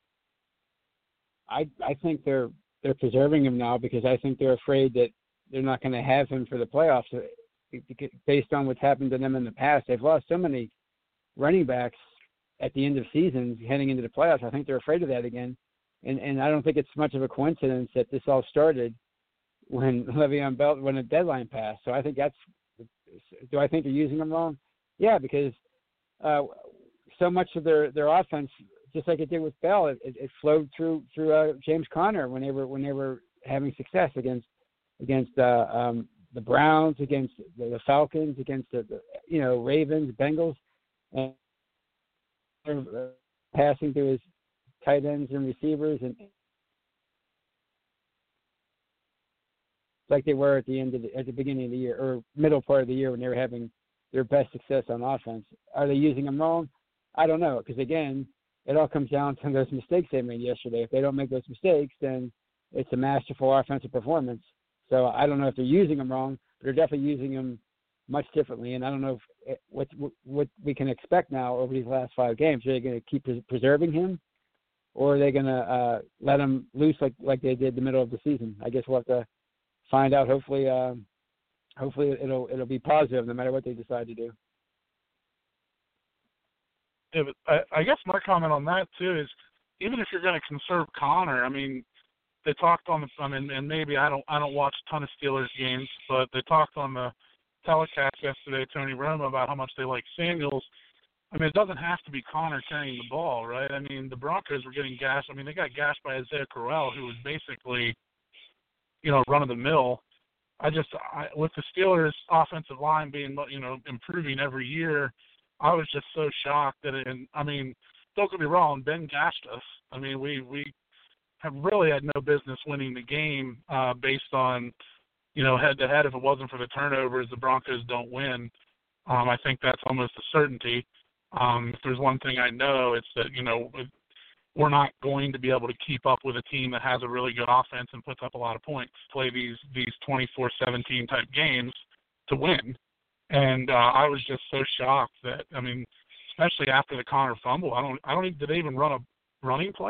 I I think they're they're preserving him now because I think they're afraid that they're not going to have him for the playoffs based on what's happened to them in the past. They've lost so many running backs at the end of seasons heading into the playoffs. I think they're afraid of that again. And and I don't think it's much of a coincidence that this all started when Le'Veon Bell, when the deadline passed. So I think that's, do I think they're using him wrong? Yeah, because uh, so much of their, their offense, just like it did with Bell, it, it flowed through through uh, James Conner when they were when they were having success against against uh, um, the Browns, against the, the Falcons, against the, the you know Ravens, Bengals, and uh, passing to his tight ends and receivers, and like they were at the end of the, at the beginning of the year or middle part of the year when they were having their best success on offense. Are they using them wrong? I don't know, because again, it all comes down to those mistakes they made yesterday. If they don't make those mistakes, then it's a masterful offensive performance. So I don't know if they're using them wrong, but they're definitely using them much differently. And I don't know if what what we can expect now over these last five games. Are they going to keep preserving him, or are they going to uh, let him loose like like they did the middle of the season? I guess we'll have to find out. Hopefully, uh, hopefully it'll it'll be positive no matter what they decide to do. Yeah, but I, I guess my comment on that too is, even if you're going to conserve Connor, I mean, they talked on the, I mean, and maybe I don't I don't watch a ton of Steelers games, but they talked on the telecast yesterday, Tony Romo, about how much they like Samuels. I mean, it doesn't have to be Connor carrying the ball, right? I mean, the Broncos were getting gashed. I mean, they got gashed by Isaiah Crowell, who was basically, you know, run of the mill. I just, I, with the Steelers' offensive line being, you know, improving every year, I was just so shocked that it, and I mean, don't get me wrong, Ben gashed us. I mean, we, we have really had no business winning the game uh, based on, you know, head-to-head. If it wasn't for the turnovers, the Broncos don't win. Um, I think that's almost a certainty. Um, if there's one thing I know, it's that, you know, we're not going to be able to keep up with a team that has a really good offense and puts up a lot of points, play these these twenty-four seventeen type games to win. And uh, I was just so shocked that, I mean, especially after the Connor fumble, I don't, I don't even, did they even run a running play?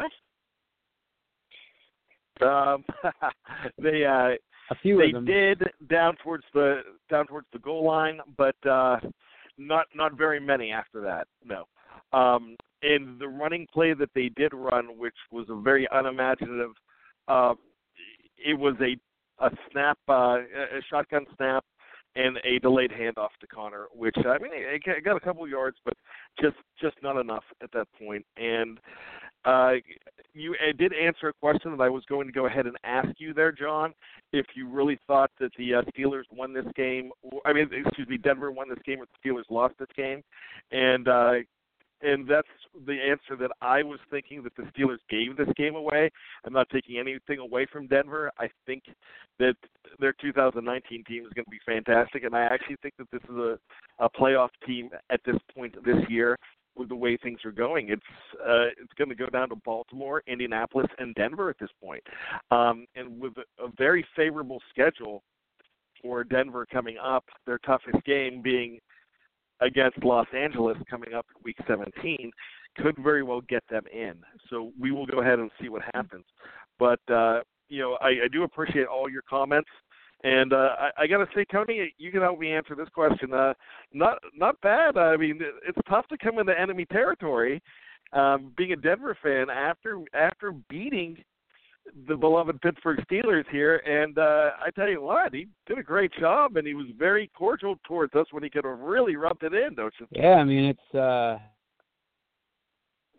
Um, they uh, a few they of them did down towards the down towards the goal line, but uh, not not very many after that. No. Um, and the running play that they did run, which was a very unimaginative, uh, it was a a snap, uh, a shotgun snap, and a delayed handoff to Connor, which, I mean, it got a couple of yards, but just just not enough at that point. And uh, you it did answer a question that I was going to go ahead and ask you there, John, if you really thought that the uh, Steelers won this game. I mean, excuse me, Denver won this game or the Steelers lost this game. And uh, and that's the answer that I was thinking, that the Steelers gave this game away. I'm not taking anything away from Denver. I think that their two thousand nineteen team is going to be fantastic, and I actually think that this is a, a playoff team at this point this year with the way things are going. It's uh, it's going to go down to Baltimore, Indianapolis, and Denver at this point. Um, and with a, a very favorable schedule for Denver coming up, their toughest game being against Los Angeles coming up in week seventeen, could very well get them in. So we will go ahead and see what happens. But, uh, you know, I, I do appreciate all your comments. And uh, I, I got to say, Tony, you can help me answer this question. Uh, not not bad. I mean, it's tough to come into enemy territory, um, being a Denver fan after after beating the beloved Pittsburgh Steelers here. And uh, I tell you what, he did a great job, and he was very cordial towards us when he could have really rubbed it in, don't you think? Yeah, I mean, it's uh,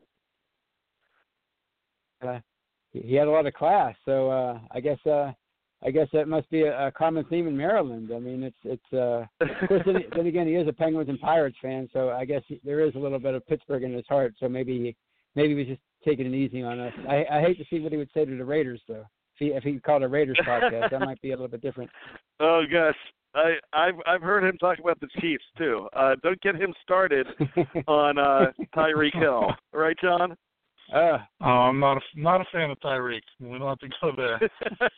uh, he had a lot of class. So uh, I guess uh, I guess that must be a, a common theme in Maryland. I mean, it's it's. Uh, of course, then, then again, he is a Penguins and Pirates fan, so I guess he, there is a little bit of Pittsburgh in his heart. So maybe he, maybe he was just taking it easy on us. I, I hate to see what he would say to the Raiders, though. If he if he called a Raiders podcast, that might be a little bit different. Oh gosh, I I've I've heard him talk about the Chiefs too. Uh, don't get him started on uh, Tyreek Hill, right, John? Uh, oh, I'm not a, not a fan of Tyreek. We don't have to go there.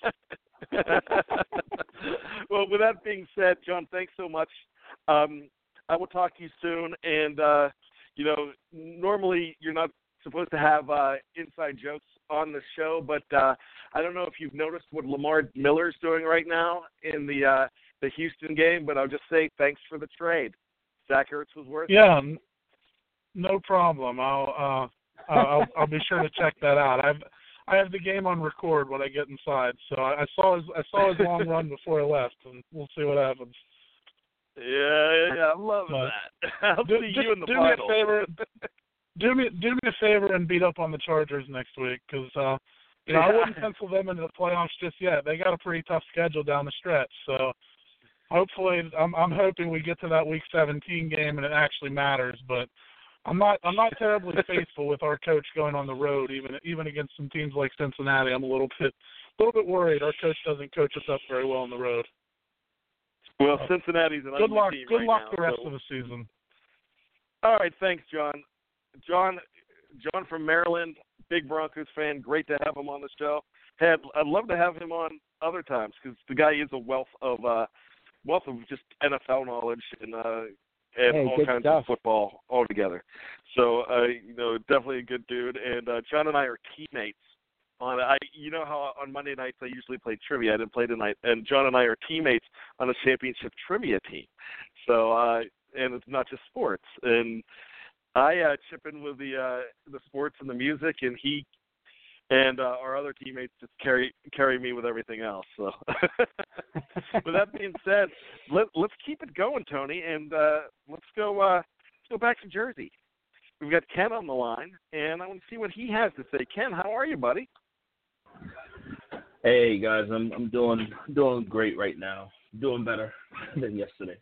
Well, with that being said, John, thanks so much. Um, I will talk to you soon. And, uh, you know, normally you're not supposed to have uh, inside jokes on the show, but uh, I don't know if you've noticed what Lamar Miller's doing right now in the uh, the Houston game, but I'll just say thanks for the trade. Zach Ertz was worth yeah, it. Yeah, no problem. I'll, uh, I'll I'll be sure to check that out. I've I have the game on record when I get inside, so I, I saw his I saw his long run before I left, and we'll see what happens. Yeah, yeah, I'm loving but that. I'll do, see do, you in the do final. me a favor. do me do me a favor and beat up on the Chargers next week, because uh, you know I wouldn't pencil them into the playoffs just yet. They got a pretty tough schedule down the stretch, so hopefully I'm I'm hoping we get to that Week seventeen game and it actually matters, but. I'm not. I'm not terribly faithful with our coach going on the road, even even against some teams like Cincinnati. I'm a little bit, a little bit worried. Our coach doesn't coach us up very well on the road. Well, Cincinnati's an good luck. team Good right luck now, the rest so. of the season. All right, thanks, John. John, John from Maryland, big Broncos fan. Great to have him on the show. Hey, I'd, I'd love to have him on other times because the guy is a wealth of uh, wealth of just N F L knowledge and. Uh, and hey, all kinds stuff. of football altogether. So, uh, you know, definitely a good dude. And uh, John and I are teammates. On I, you know how on Monday nights I usually play trivia. I didn't play tonight. And John and I are teammates on a championship trivia team. So, uh, and it's not just sports. And I uh, chip in with the uh, the sports and the music, and he and uh, our other teammates just carry carry me with everything else. So, with that being said, let, let's keep it going, Tony, and uh, let's go. Uh, let's go back to Jersey. We've got Ken on the line, and I want to see what he has to say. Ken, how are you, buddy? Hey guys, I'm I'm doing doing great right now. Doing better than yesterday.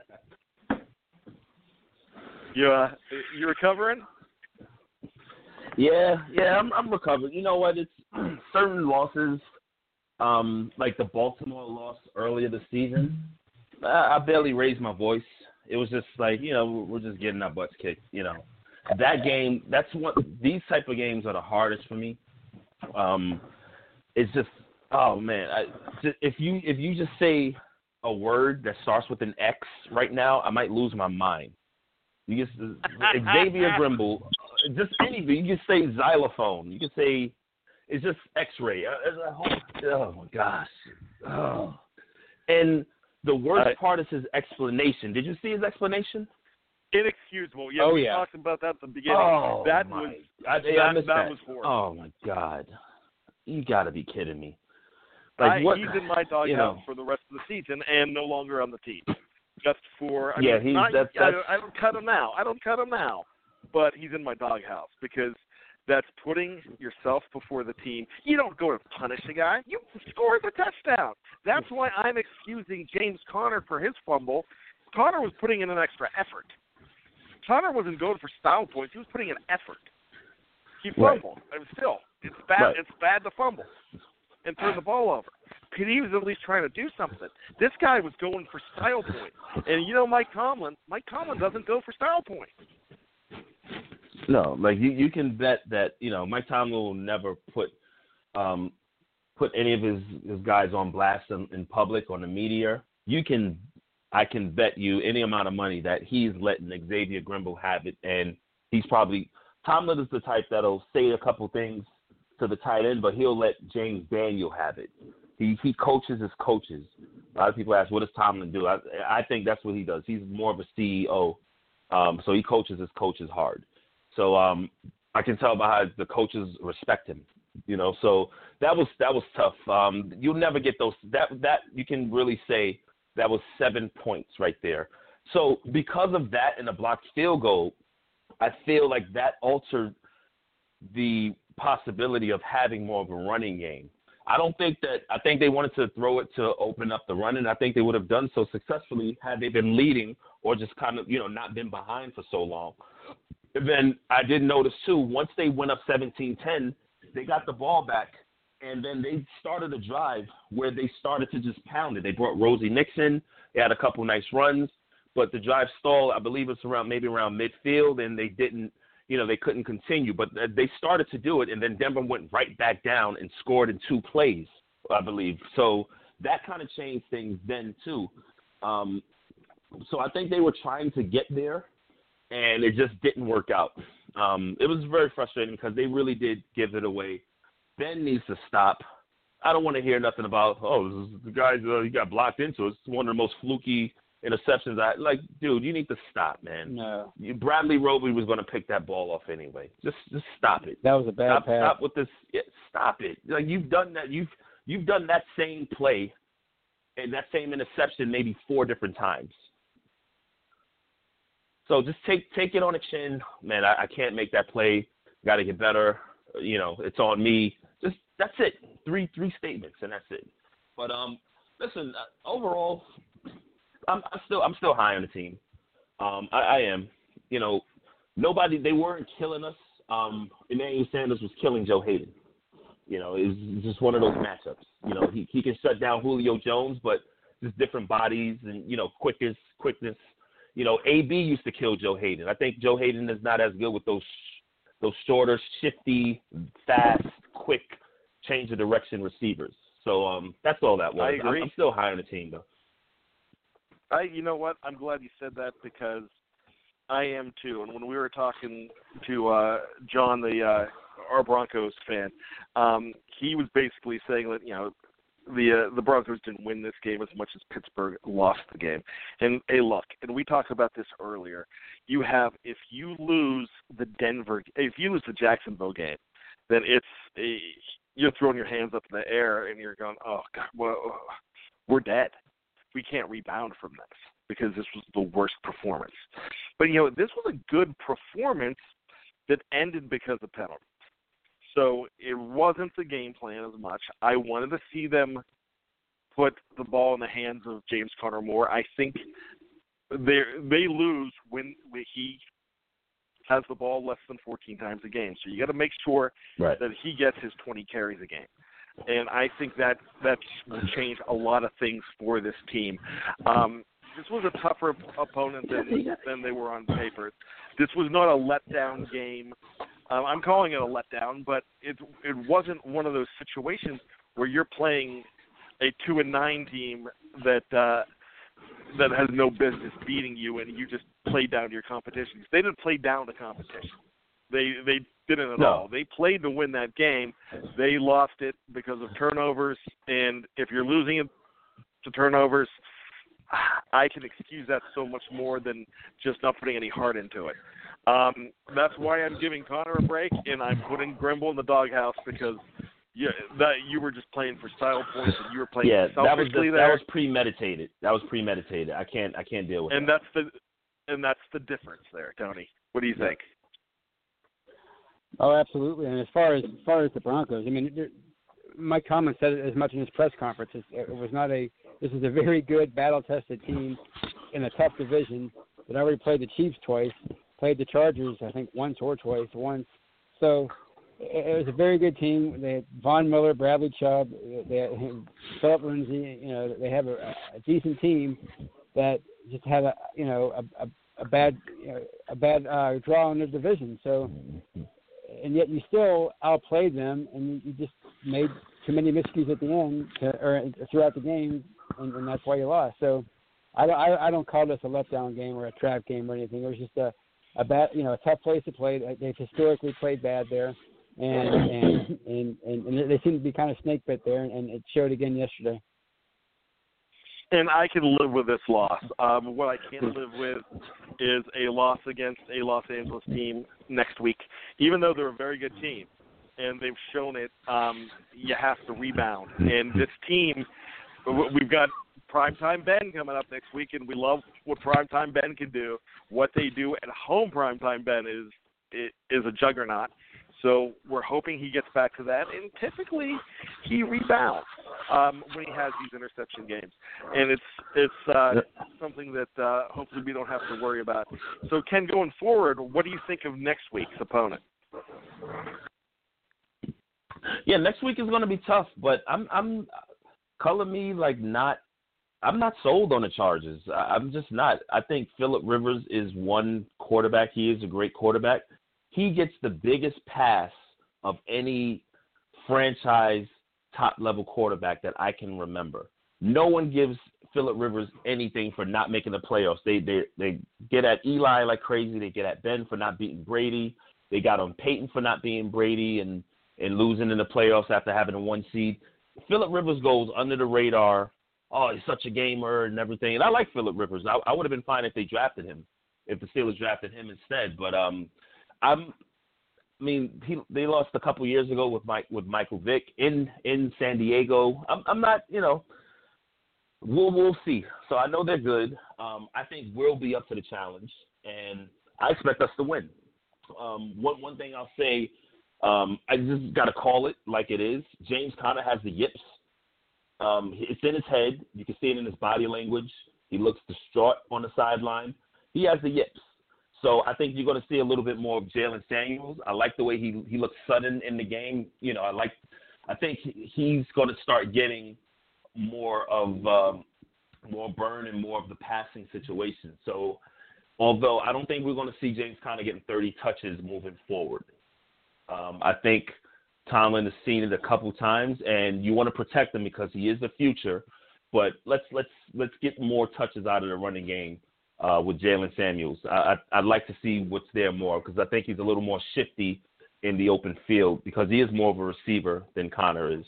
You uh, you recovering? Yeah, yeah, I'm I'm recovering. You know what? It's certain losses, um, like the Baltimore loss earlier this season. I, I barely raised my voice. It was just like, you know, we're just getting our butts kicked. You know, that game. That's what these type of games are the hardest for me. Um, it's just, oh man, I, if you if you just say a word that starts with an X right now, I might lose my mind. You just Xavier Grimble, just anything. You can say xylophone. You can say it's just X-ray. Oh my gosh. Oh. And the worst uh, part is his explanation. Did you see his explanation? Inexcusable. Yeah, oh, we yeah. talked about that at the beginning. Oh, that my. was I, that, I missed that that. was horrible. Oh my God. You got to be kidding me. Like I, what, he's in my doghouse you know, for the rest of the season and no longer on the team. Just for I yeah, mean, he's not, that's, I, that's don't, I don't cut him now. I don't cut him now, but he's in my doghouse because that's putting yourself before the team. You don't go to punish a guy. You score the touchdown. That's why I'm excusing James Conner for his fumble. Conner was putting in an extra effort. Conner wasn't going for style points. He was putting in effort. He fumbled. Right. And still, it's bad. Right. It's bad to fumble and turn the ball over. He was at least trying to do something. This guy was going for style points. And you know Mike Tomlin, Mike Tomlin doesn't go for style points. No, like you, you can bet that, you know, Mike Tomlin will never put um, put any of his, his guys on blast in, in public on the media. You can, I can bet you any amount of money that he's letting Xavier Grimble have it, and he's probably, Tomlin is the type that'll say a couple things to the tight end, but he'll let James Daniel have it. He he coaches his coaches. A lot of people ask, what does Tomlin do? I, I think that's what he does. He's more of a C E O, um, so he coaches his coaches hard. So um, I can tell by how the coaches respect him. You know, so that was that was tough. Um, you'll never get those. That that you can really say that was seven points right there. So because of that and the blocked field goal, I feel like that altered the possibility of having more of a running game. I don't think that – I think they wanted to throw it to open up the run, and I think they would have done so successfully had they been leading or just kind of, you know, not been behind for so long. And then I did notice, too, once they went up seventeen ten, they got the ball back, and then they started a drive where they started to just pound it. They brought Rosie Nixon. They had a couple nice runs, but the drive stalled, I believe it's around maybe around midfield, and they didn't – you know, they couldn't continue, but they started to do it, and then Denver went right back down and scored in two plays, I believe. So that kind of changed things then, too. Um, so I think they were trying to get there, and it just didn't work out. Um, it was very frustrating because they really did give it away. Ben needs to stop. I don't want to hear nothing about, oh, this is the guy uh, he got blocked into. It's one of the most fluky interceptions. I like, dude, you need to stop, man. No. You, Bradley Roby was going to pick that ball off anyway. Just, just stop it. That was a bad stop, pass. Stop with this. Yeah, stop it. Like you've done that. You've you've done that same play and that same interception maybe four different times. So just take take it on the chin, man. I, I can't make that play. Got to get better. You know, it's on me. Just that's it. Three three statements and that's it. But um, listen. Uh, overall. I'm, I'm still I'm still high on the team. Um, I, I am. You know, nobody they weren't killing us. Um, Emmanuel Sanders was killing Joe Hayden. You know, it's just one of those matchups. You know, he he can shut down Julio Jones, but just different bodies and you know quickness quickness. You know, A B used to kill Joe Hayden. I think Joe Hayden is not as good with those those shorter, shifty, fast, quick, change of direction receivers. So um, that's all that was. I agree. I'm, I'm still high on the team though. I, you know what? I'm glad you said that because I am too. And when we were talking to uh, John, the uh, our Broncos fan, um, he was basically saying that you know the uh, the Broncos didn't win this game as much as Pittsburgh lost the game. And hey, look, and we talked about this earlier. You have if you lose the Denver, if you lose the Jacksonville game, then it's a, you're throwing your hands up in the air and you're going, oh God, well, we're dead. We can't rebound from this because this was the worst performance. But, you know, this was a good performance that ended because of penalties. So it wasn't the game plan as much. I wanted to see them put the ball in the hands of James Conner more. I think they they lose when he has the ball less than fourteen times a game. So you got to make sure right. that he gets his twenty carries a game. And I think that that will change a lot of things for this team. Um, this was a tougher opponent than than they were on paper. This was not a letdown game. Um, I'm calling it a letdown, but it it wasn't one of those situations where you're playing a two and nine team that uh, that has no business beating you, and you just play down your competition. They didn't play down the competition. They they didn't at no. all. They played to win that game. They lost it because of turnovers, and if you're losing it to turnovers, I can excuse that so much more than just not putting any heart into it. Um, that's why I'm giving Conner a break, and I'm putting Grimble in the doghouse because you, that you were just playing for style points and you were playing yeah, selfishly that was the, there. that was premeditated. That was premeditated. I can't I can't deal with and that. And that's the and that's the difference there, Tony. What do you think? Oh, absolutely. And as far as as far as the Broncos, I mean, Mike Tomlin said it as much in his press conference. It was not a. This is a very good, battle-tested team in a tough division that already played the Chiefs twice, played the Chargers, I think once or twice, once. So it was a very good team. They had Von Miller, Bradley Chubb, they had Philip Lindsay. You know, they have a, a decent team that just had a you know a, a, a bad you know, a bad uh, draw in their division. So. And yet you still outplayed them, and you just made too many miscues at the end to, or throughout the game, and, and that's why you lost. So I, I, I don't call this a letdown game or a trap game or anything. It was just a, a bad, you know, a tough place to play. They've historically played bad there, and and and, and, and they seem to be kind of snake bit there, and it showed again yesterday. And I can live with this loss. Um, what I can't live with is a loss against a Los Angeles team next week. Even though they're a very good team, and they've shown it, um, you have to rebound. And this team, we've got Primetime Ben coming up next week, and we love what Primetime Ben can do. What they do at home, Primetime Ben is is a juggernaut. So we're hoping he gets back to that, and typically he rebounds um, when he has these interception games, and it's it's uh, something that uh, hopefully we don't have to worry about. So Ken, going forward, what do you think of next week's opponent? Yeah, next week is going to be tough, but I'm I'm color me like not. I'm not sold on the Chargers. I'm just not. I think Phillip Rivers is one quarterback. He is a great quarterback. He gets the biggest pass of any franchise top-level quarterback that I can remember. No one gives Phillip Rivers anything for not making the playoffs. They they they get at Eli like crazy. They get at Ben for not beating Brady. They got on Peyton for not beating Brady and, and losing in the playoffs after having a one seed. Phillip Rivers goes under the radar. Oh, he's such a gamer and everything. And I like Phillip Rivers. I, I would have been fine if they drafted him, if the Steelers drafted him instead. But um, I'm, I mean, he, they lost a couple years ago with Mike with Michael Vick in, in San Diego. I'm, I'm not, you know, we'll we'll see. So I know they're good. Um, I think we'll be up to the challenge, and I expect us to win. Um, one one thing I'll say, um, I just got to call it like it is. James Conner has the yips. Um, it's in his head. You can see it in his body language. He looks distraught on the sideline. He has the yips. So I think you're going to see a little bit more of Jalen Samuels. I like the way he he looks sudden in the game. You know, I like. I think he's going to start getting more of um, more burn and more of the passing situation. So although I don't think we're going to see James Conner getting thirty touches moving forward, um, I think Tomlin has seen it a couple times, and you want to protect him because he is the future. But let's let's let's get more touches out of the running game uh, with Jalen Samuels. I, I, I'd like to see what's there more because I think he's a little more shifty in the open field because he is more of a receiver than Conner is.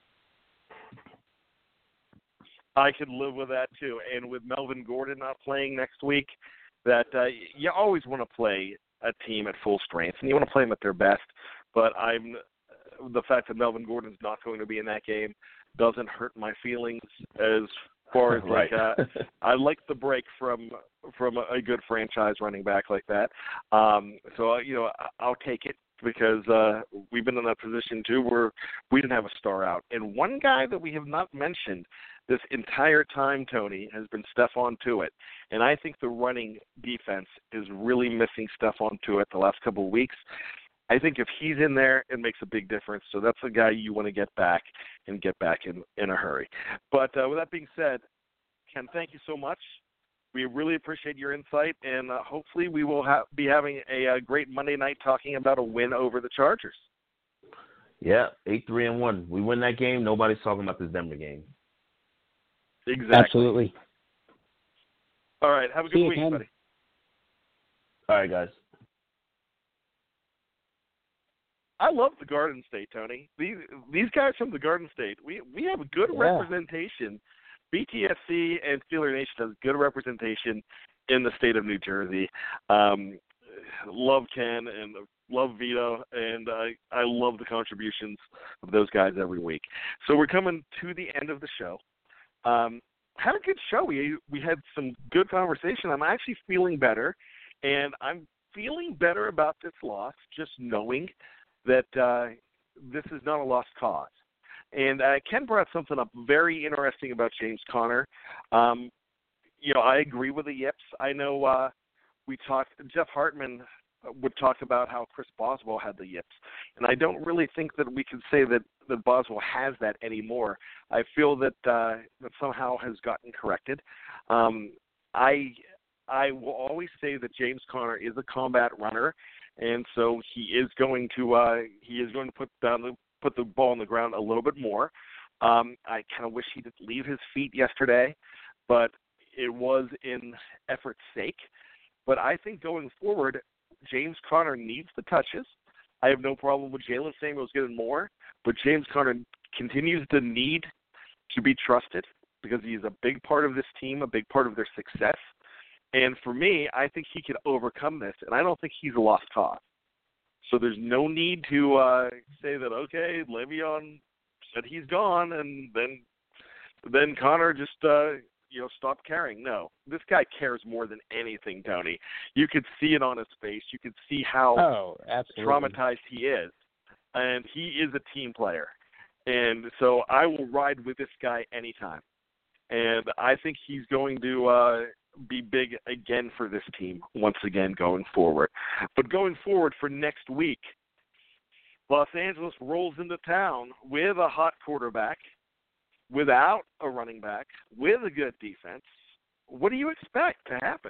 I could live with that too. And with Melvin Gordon not playing next week, that uh, you always want to play a team at full strength, and you want to play them at their best. But I'm the fact that Melvin Gordon's not going to be in that game doesn't hurt my feelings as far as right. like uh, I like the break from from a, a good franchise running back like that. Um, so uh, you know I'll take it because uh, we've been in that position too where we didn't have a star out. And one guy that we have not mentioned this entire time, Tony, has been Stephon Tuitt. And I think the running defense is really missing Stephon Tuitt the last couple of weeks. I think if he's in there, it makes a big difference. So that's the guy you want to get back and get back in, in a hurry. But uh, with that being said, Ken, thank you so much. We really appreciate your insight, and uh, hopefully we will ha- be having a, a great Monday night talking about a win over the Chargers. Yeah, eight three and one. We win that game. Nobody's talking about this Denver game. Exactly. Absolutely. All right. Have a good See you, week, Ken. buddy. All right, guys. I love the Garden State, Tony. These these guys from the Garden State, we we have a good Yeah. representation. B T S C and Steeler Nation has good representation in the state of New Jersey. Um, love Ken and love Vito, and I I love the contributions of those guys every week. So we're coming to the end of the show. Um, had a good show. We we had some good conversation. I'm actually feeling better, and I'm feeling better about this loss just knowing that uh, this is not a lost cause. And uh, Ken brought something up very interesting about James Conner. Um, you know, I agree with the yips. I know uh, we talked, Jeff Hartman would talk about how Chris Boswell had the yips. And I don't really think that we can say that, that Boswell has that anymore. I feel that uh, that somehow has gotten corrected. Um, I I will always say that James Conner is a combat runner. And so he is going to uh, he is going to put down the, put the ball on the ground a little bit more. Um, I kind of wish he didn't leave his feet yesterday, but it was in effort's sake. But I think going forward, James Conner needs the touches. I have no problem with Jalen Samuels getting more, but James Conner continues to need to be trusted because he's a big part of this team, a big part of their success. And for me, I think he can overcome this, and I don't think he's a lost cause. So there's no need to uh, say that, okay, Le'Veon said he's gone, and then then Conner just, uh, you know, stop caring. No, this guy cares more than anything, Tony. You could see it on his face. You could see how oh, absolutely. traumatized he is. And he is a team player. And so I will ride with this guy anytime. And I think he's going to uh, be big again for this team once again going forward. But going forward for next week, Los Angeles rolls into town with a hot quarterback, without a running back, with a good defense. What do you expect to happen?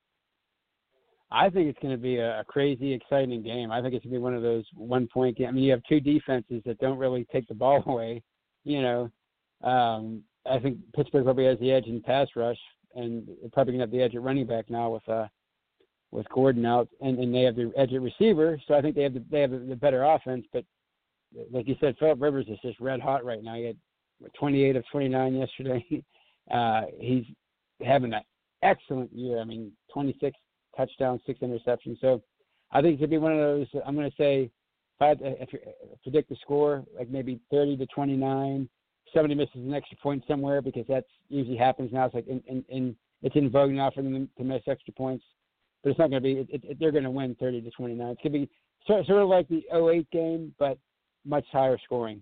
I think it's going to be a, a crazy, exciting game. I think it's going to be one of those one-point games. I mean, you have two defenses that don't really take the ball away. You know, um, I think Pittsburgh probably has the edge in pass rush, and they're probably going to have the edge at running back now with uh, with Gordon out, and, and they have the edge at receiver. So I think they have the, they have the better offense. But like you said, Philip Rivers is just red hot right now. He had twenty-eight of twenty-nine yesterday. Uh, he's having an excellent year. I mean, twenty-six touchdowns, six interceptions. So I think it's going to be one of those, I'm going to say, if I had to, if you predict the score, like maybe thirty to twenty-nine. Somebody misses an extra point somewhere, because that's usually happens now. It's like in, in, in it's in vogue now for them to miss extra points. But it's not going to be, it, it, they're going to win thirty to twenty-nine. It's going to be sort, sort of like the oh eight game, but much higher scoring.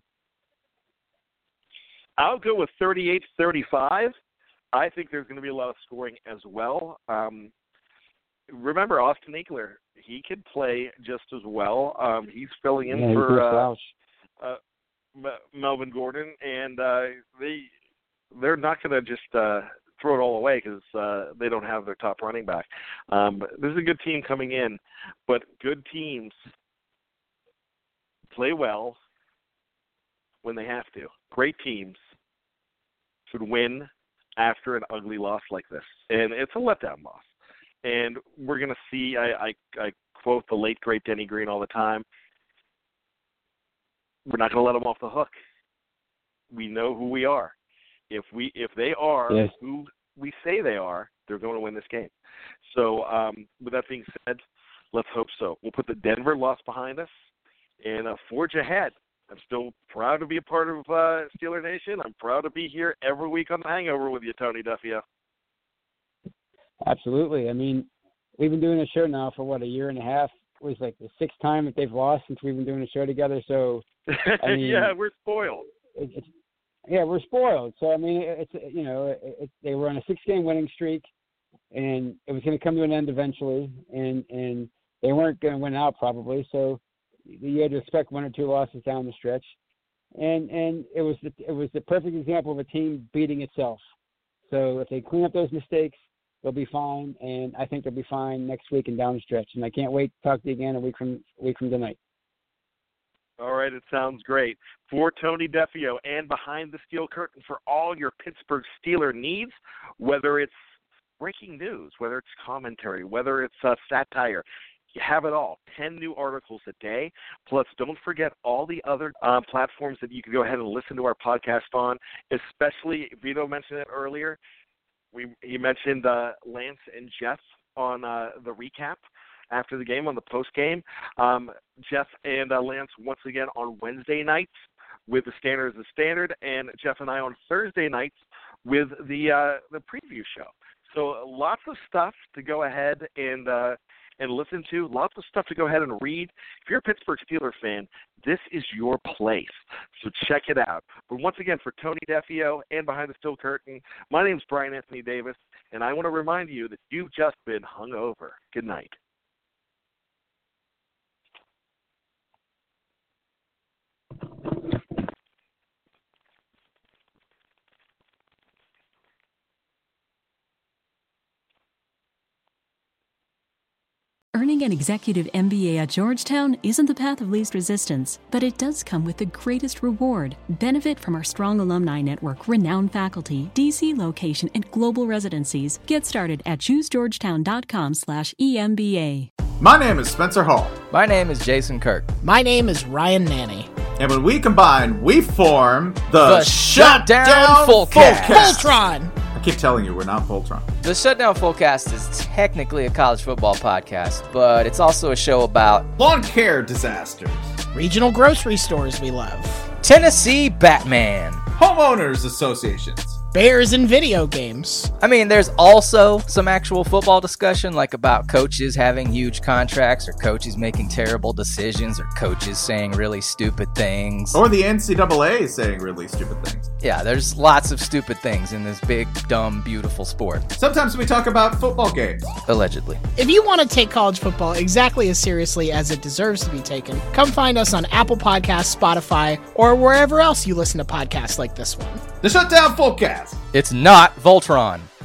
I'll go with thirty-eight thirty-five. I think there's going to be a lot of scoring as well. Um, remember, Austin Ekeler, he could play just as well. Um, he's filling in yeah, for uh, uh, Melvin Gordon, and uh, they, they're not going to just uh, throw it all away because uh, they don't have their top running back. Um, but there's a good team coming in, but good teams play well when they have to. Great teams should win after an ugly loss like this, and it's a letdown loss. And we're going to see, I, I, I quote the late, great Denny Green all the time, we're not going to let them off the hook. We know who we are. If we, if they are yes. who we say they are, they're going to win this game. So um, with that being said, let's hope so. We'll put the Denver loss behind us and uh, forge ahead. I'm still proud to be a part of uh, Steeler Nation. I'm proud to be here every week on The Hangover with you, Tony Duffio. Absolutely. I mean, we've been doing a show now for, what, a year and a half? It was like the sixth time that they've lost since we've been doing a show together. So, I mean, yeah, we're spoiled. It, it's, yeah, we're spoiled. So, I mean, it's, you know, it, it, they were on a six-game winning streak, and it was going to come to an end eventually, and, and they weren't going to win out probably. So, you had to expect one or two losses down the stretch, and and it was the, it was the perfect example of a team beating itself. So if they clean up those mistakes, they'll be fine, and I think they'll be fine next week and down the stretch. And I can't wait to talk to you again a week from a week from tonight. All right, it sounds great. For Tony Duffio and Behind the Steel Curtain for all your Pittsburgh Steeler needs, whether it's breaking news, whether it's commentary, whether it's uh, satire. You have it all. ten new articles a day. Plus, don't forget all the other uh, platforms that you can go ahead and listen to our podcast on, especially, Vito mentioned it earlier. We He mentioned uh, Lance and Jeff on uh, the recap after the game, on the post-game. Um, Jeff and uh, Lance, once again, on Wednesday nights with the Standard as the Standard, and Jeff and I on Thursday nights with the, uh, the preview show. So lots of stuff to go ahead and uh, and listen to, lots of stuff to go ahead and read. If you're a Pittsburgh Steelers fan, this is your place. So check it out. But once again, for Tony Duffio and Behind the Steel Curtain, my name is Brian Anthony Davis, and I want to remind you that you've just been hung over. Good night. Earning an executive M B A at Georgetown isn't the path of least resistance, but it does come with the greatest reward. Benefit from our strong alumni network, renowned faculty, D C location, and global residencies. Get started at choose georgetown dot com slash E M B A. My name is Spencer Hall. My name is Jason Kirk. My name is Ryan Nanny. And when we combine, we form the, the Shutdown, Shutdown Fullcast. Voltron. I keep telling you, we're not Voltron. The Shutdown Fullcast is technically a college football podcast, but it's also a show about lawn care disasters, regional grocery stores we love, Tennessee Batman, homeowners associations, bears in video games. I mean, there's also some actual football discussion, like about coaches having huge contracts, or coaches making terrible decisions, or coaches saying really stupid things. Or the N C double A saying really stupid things. Yeah, there's lots of stupid things in this big, dumb, beautiful sport. Sometimes we talk about football games. Allegedly. If you want to take college football exactly as seriously as it deserves to be taken, come find us on Apple Podcasts, Spotify, or wherever else you listen to podcasts like this one. The Shutdown Fullcast. It's not Voltron.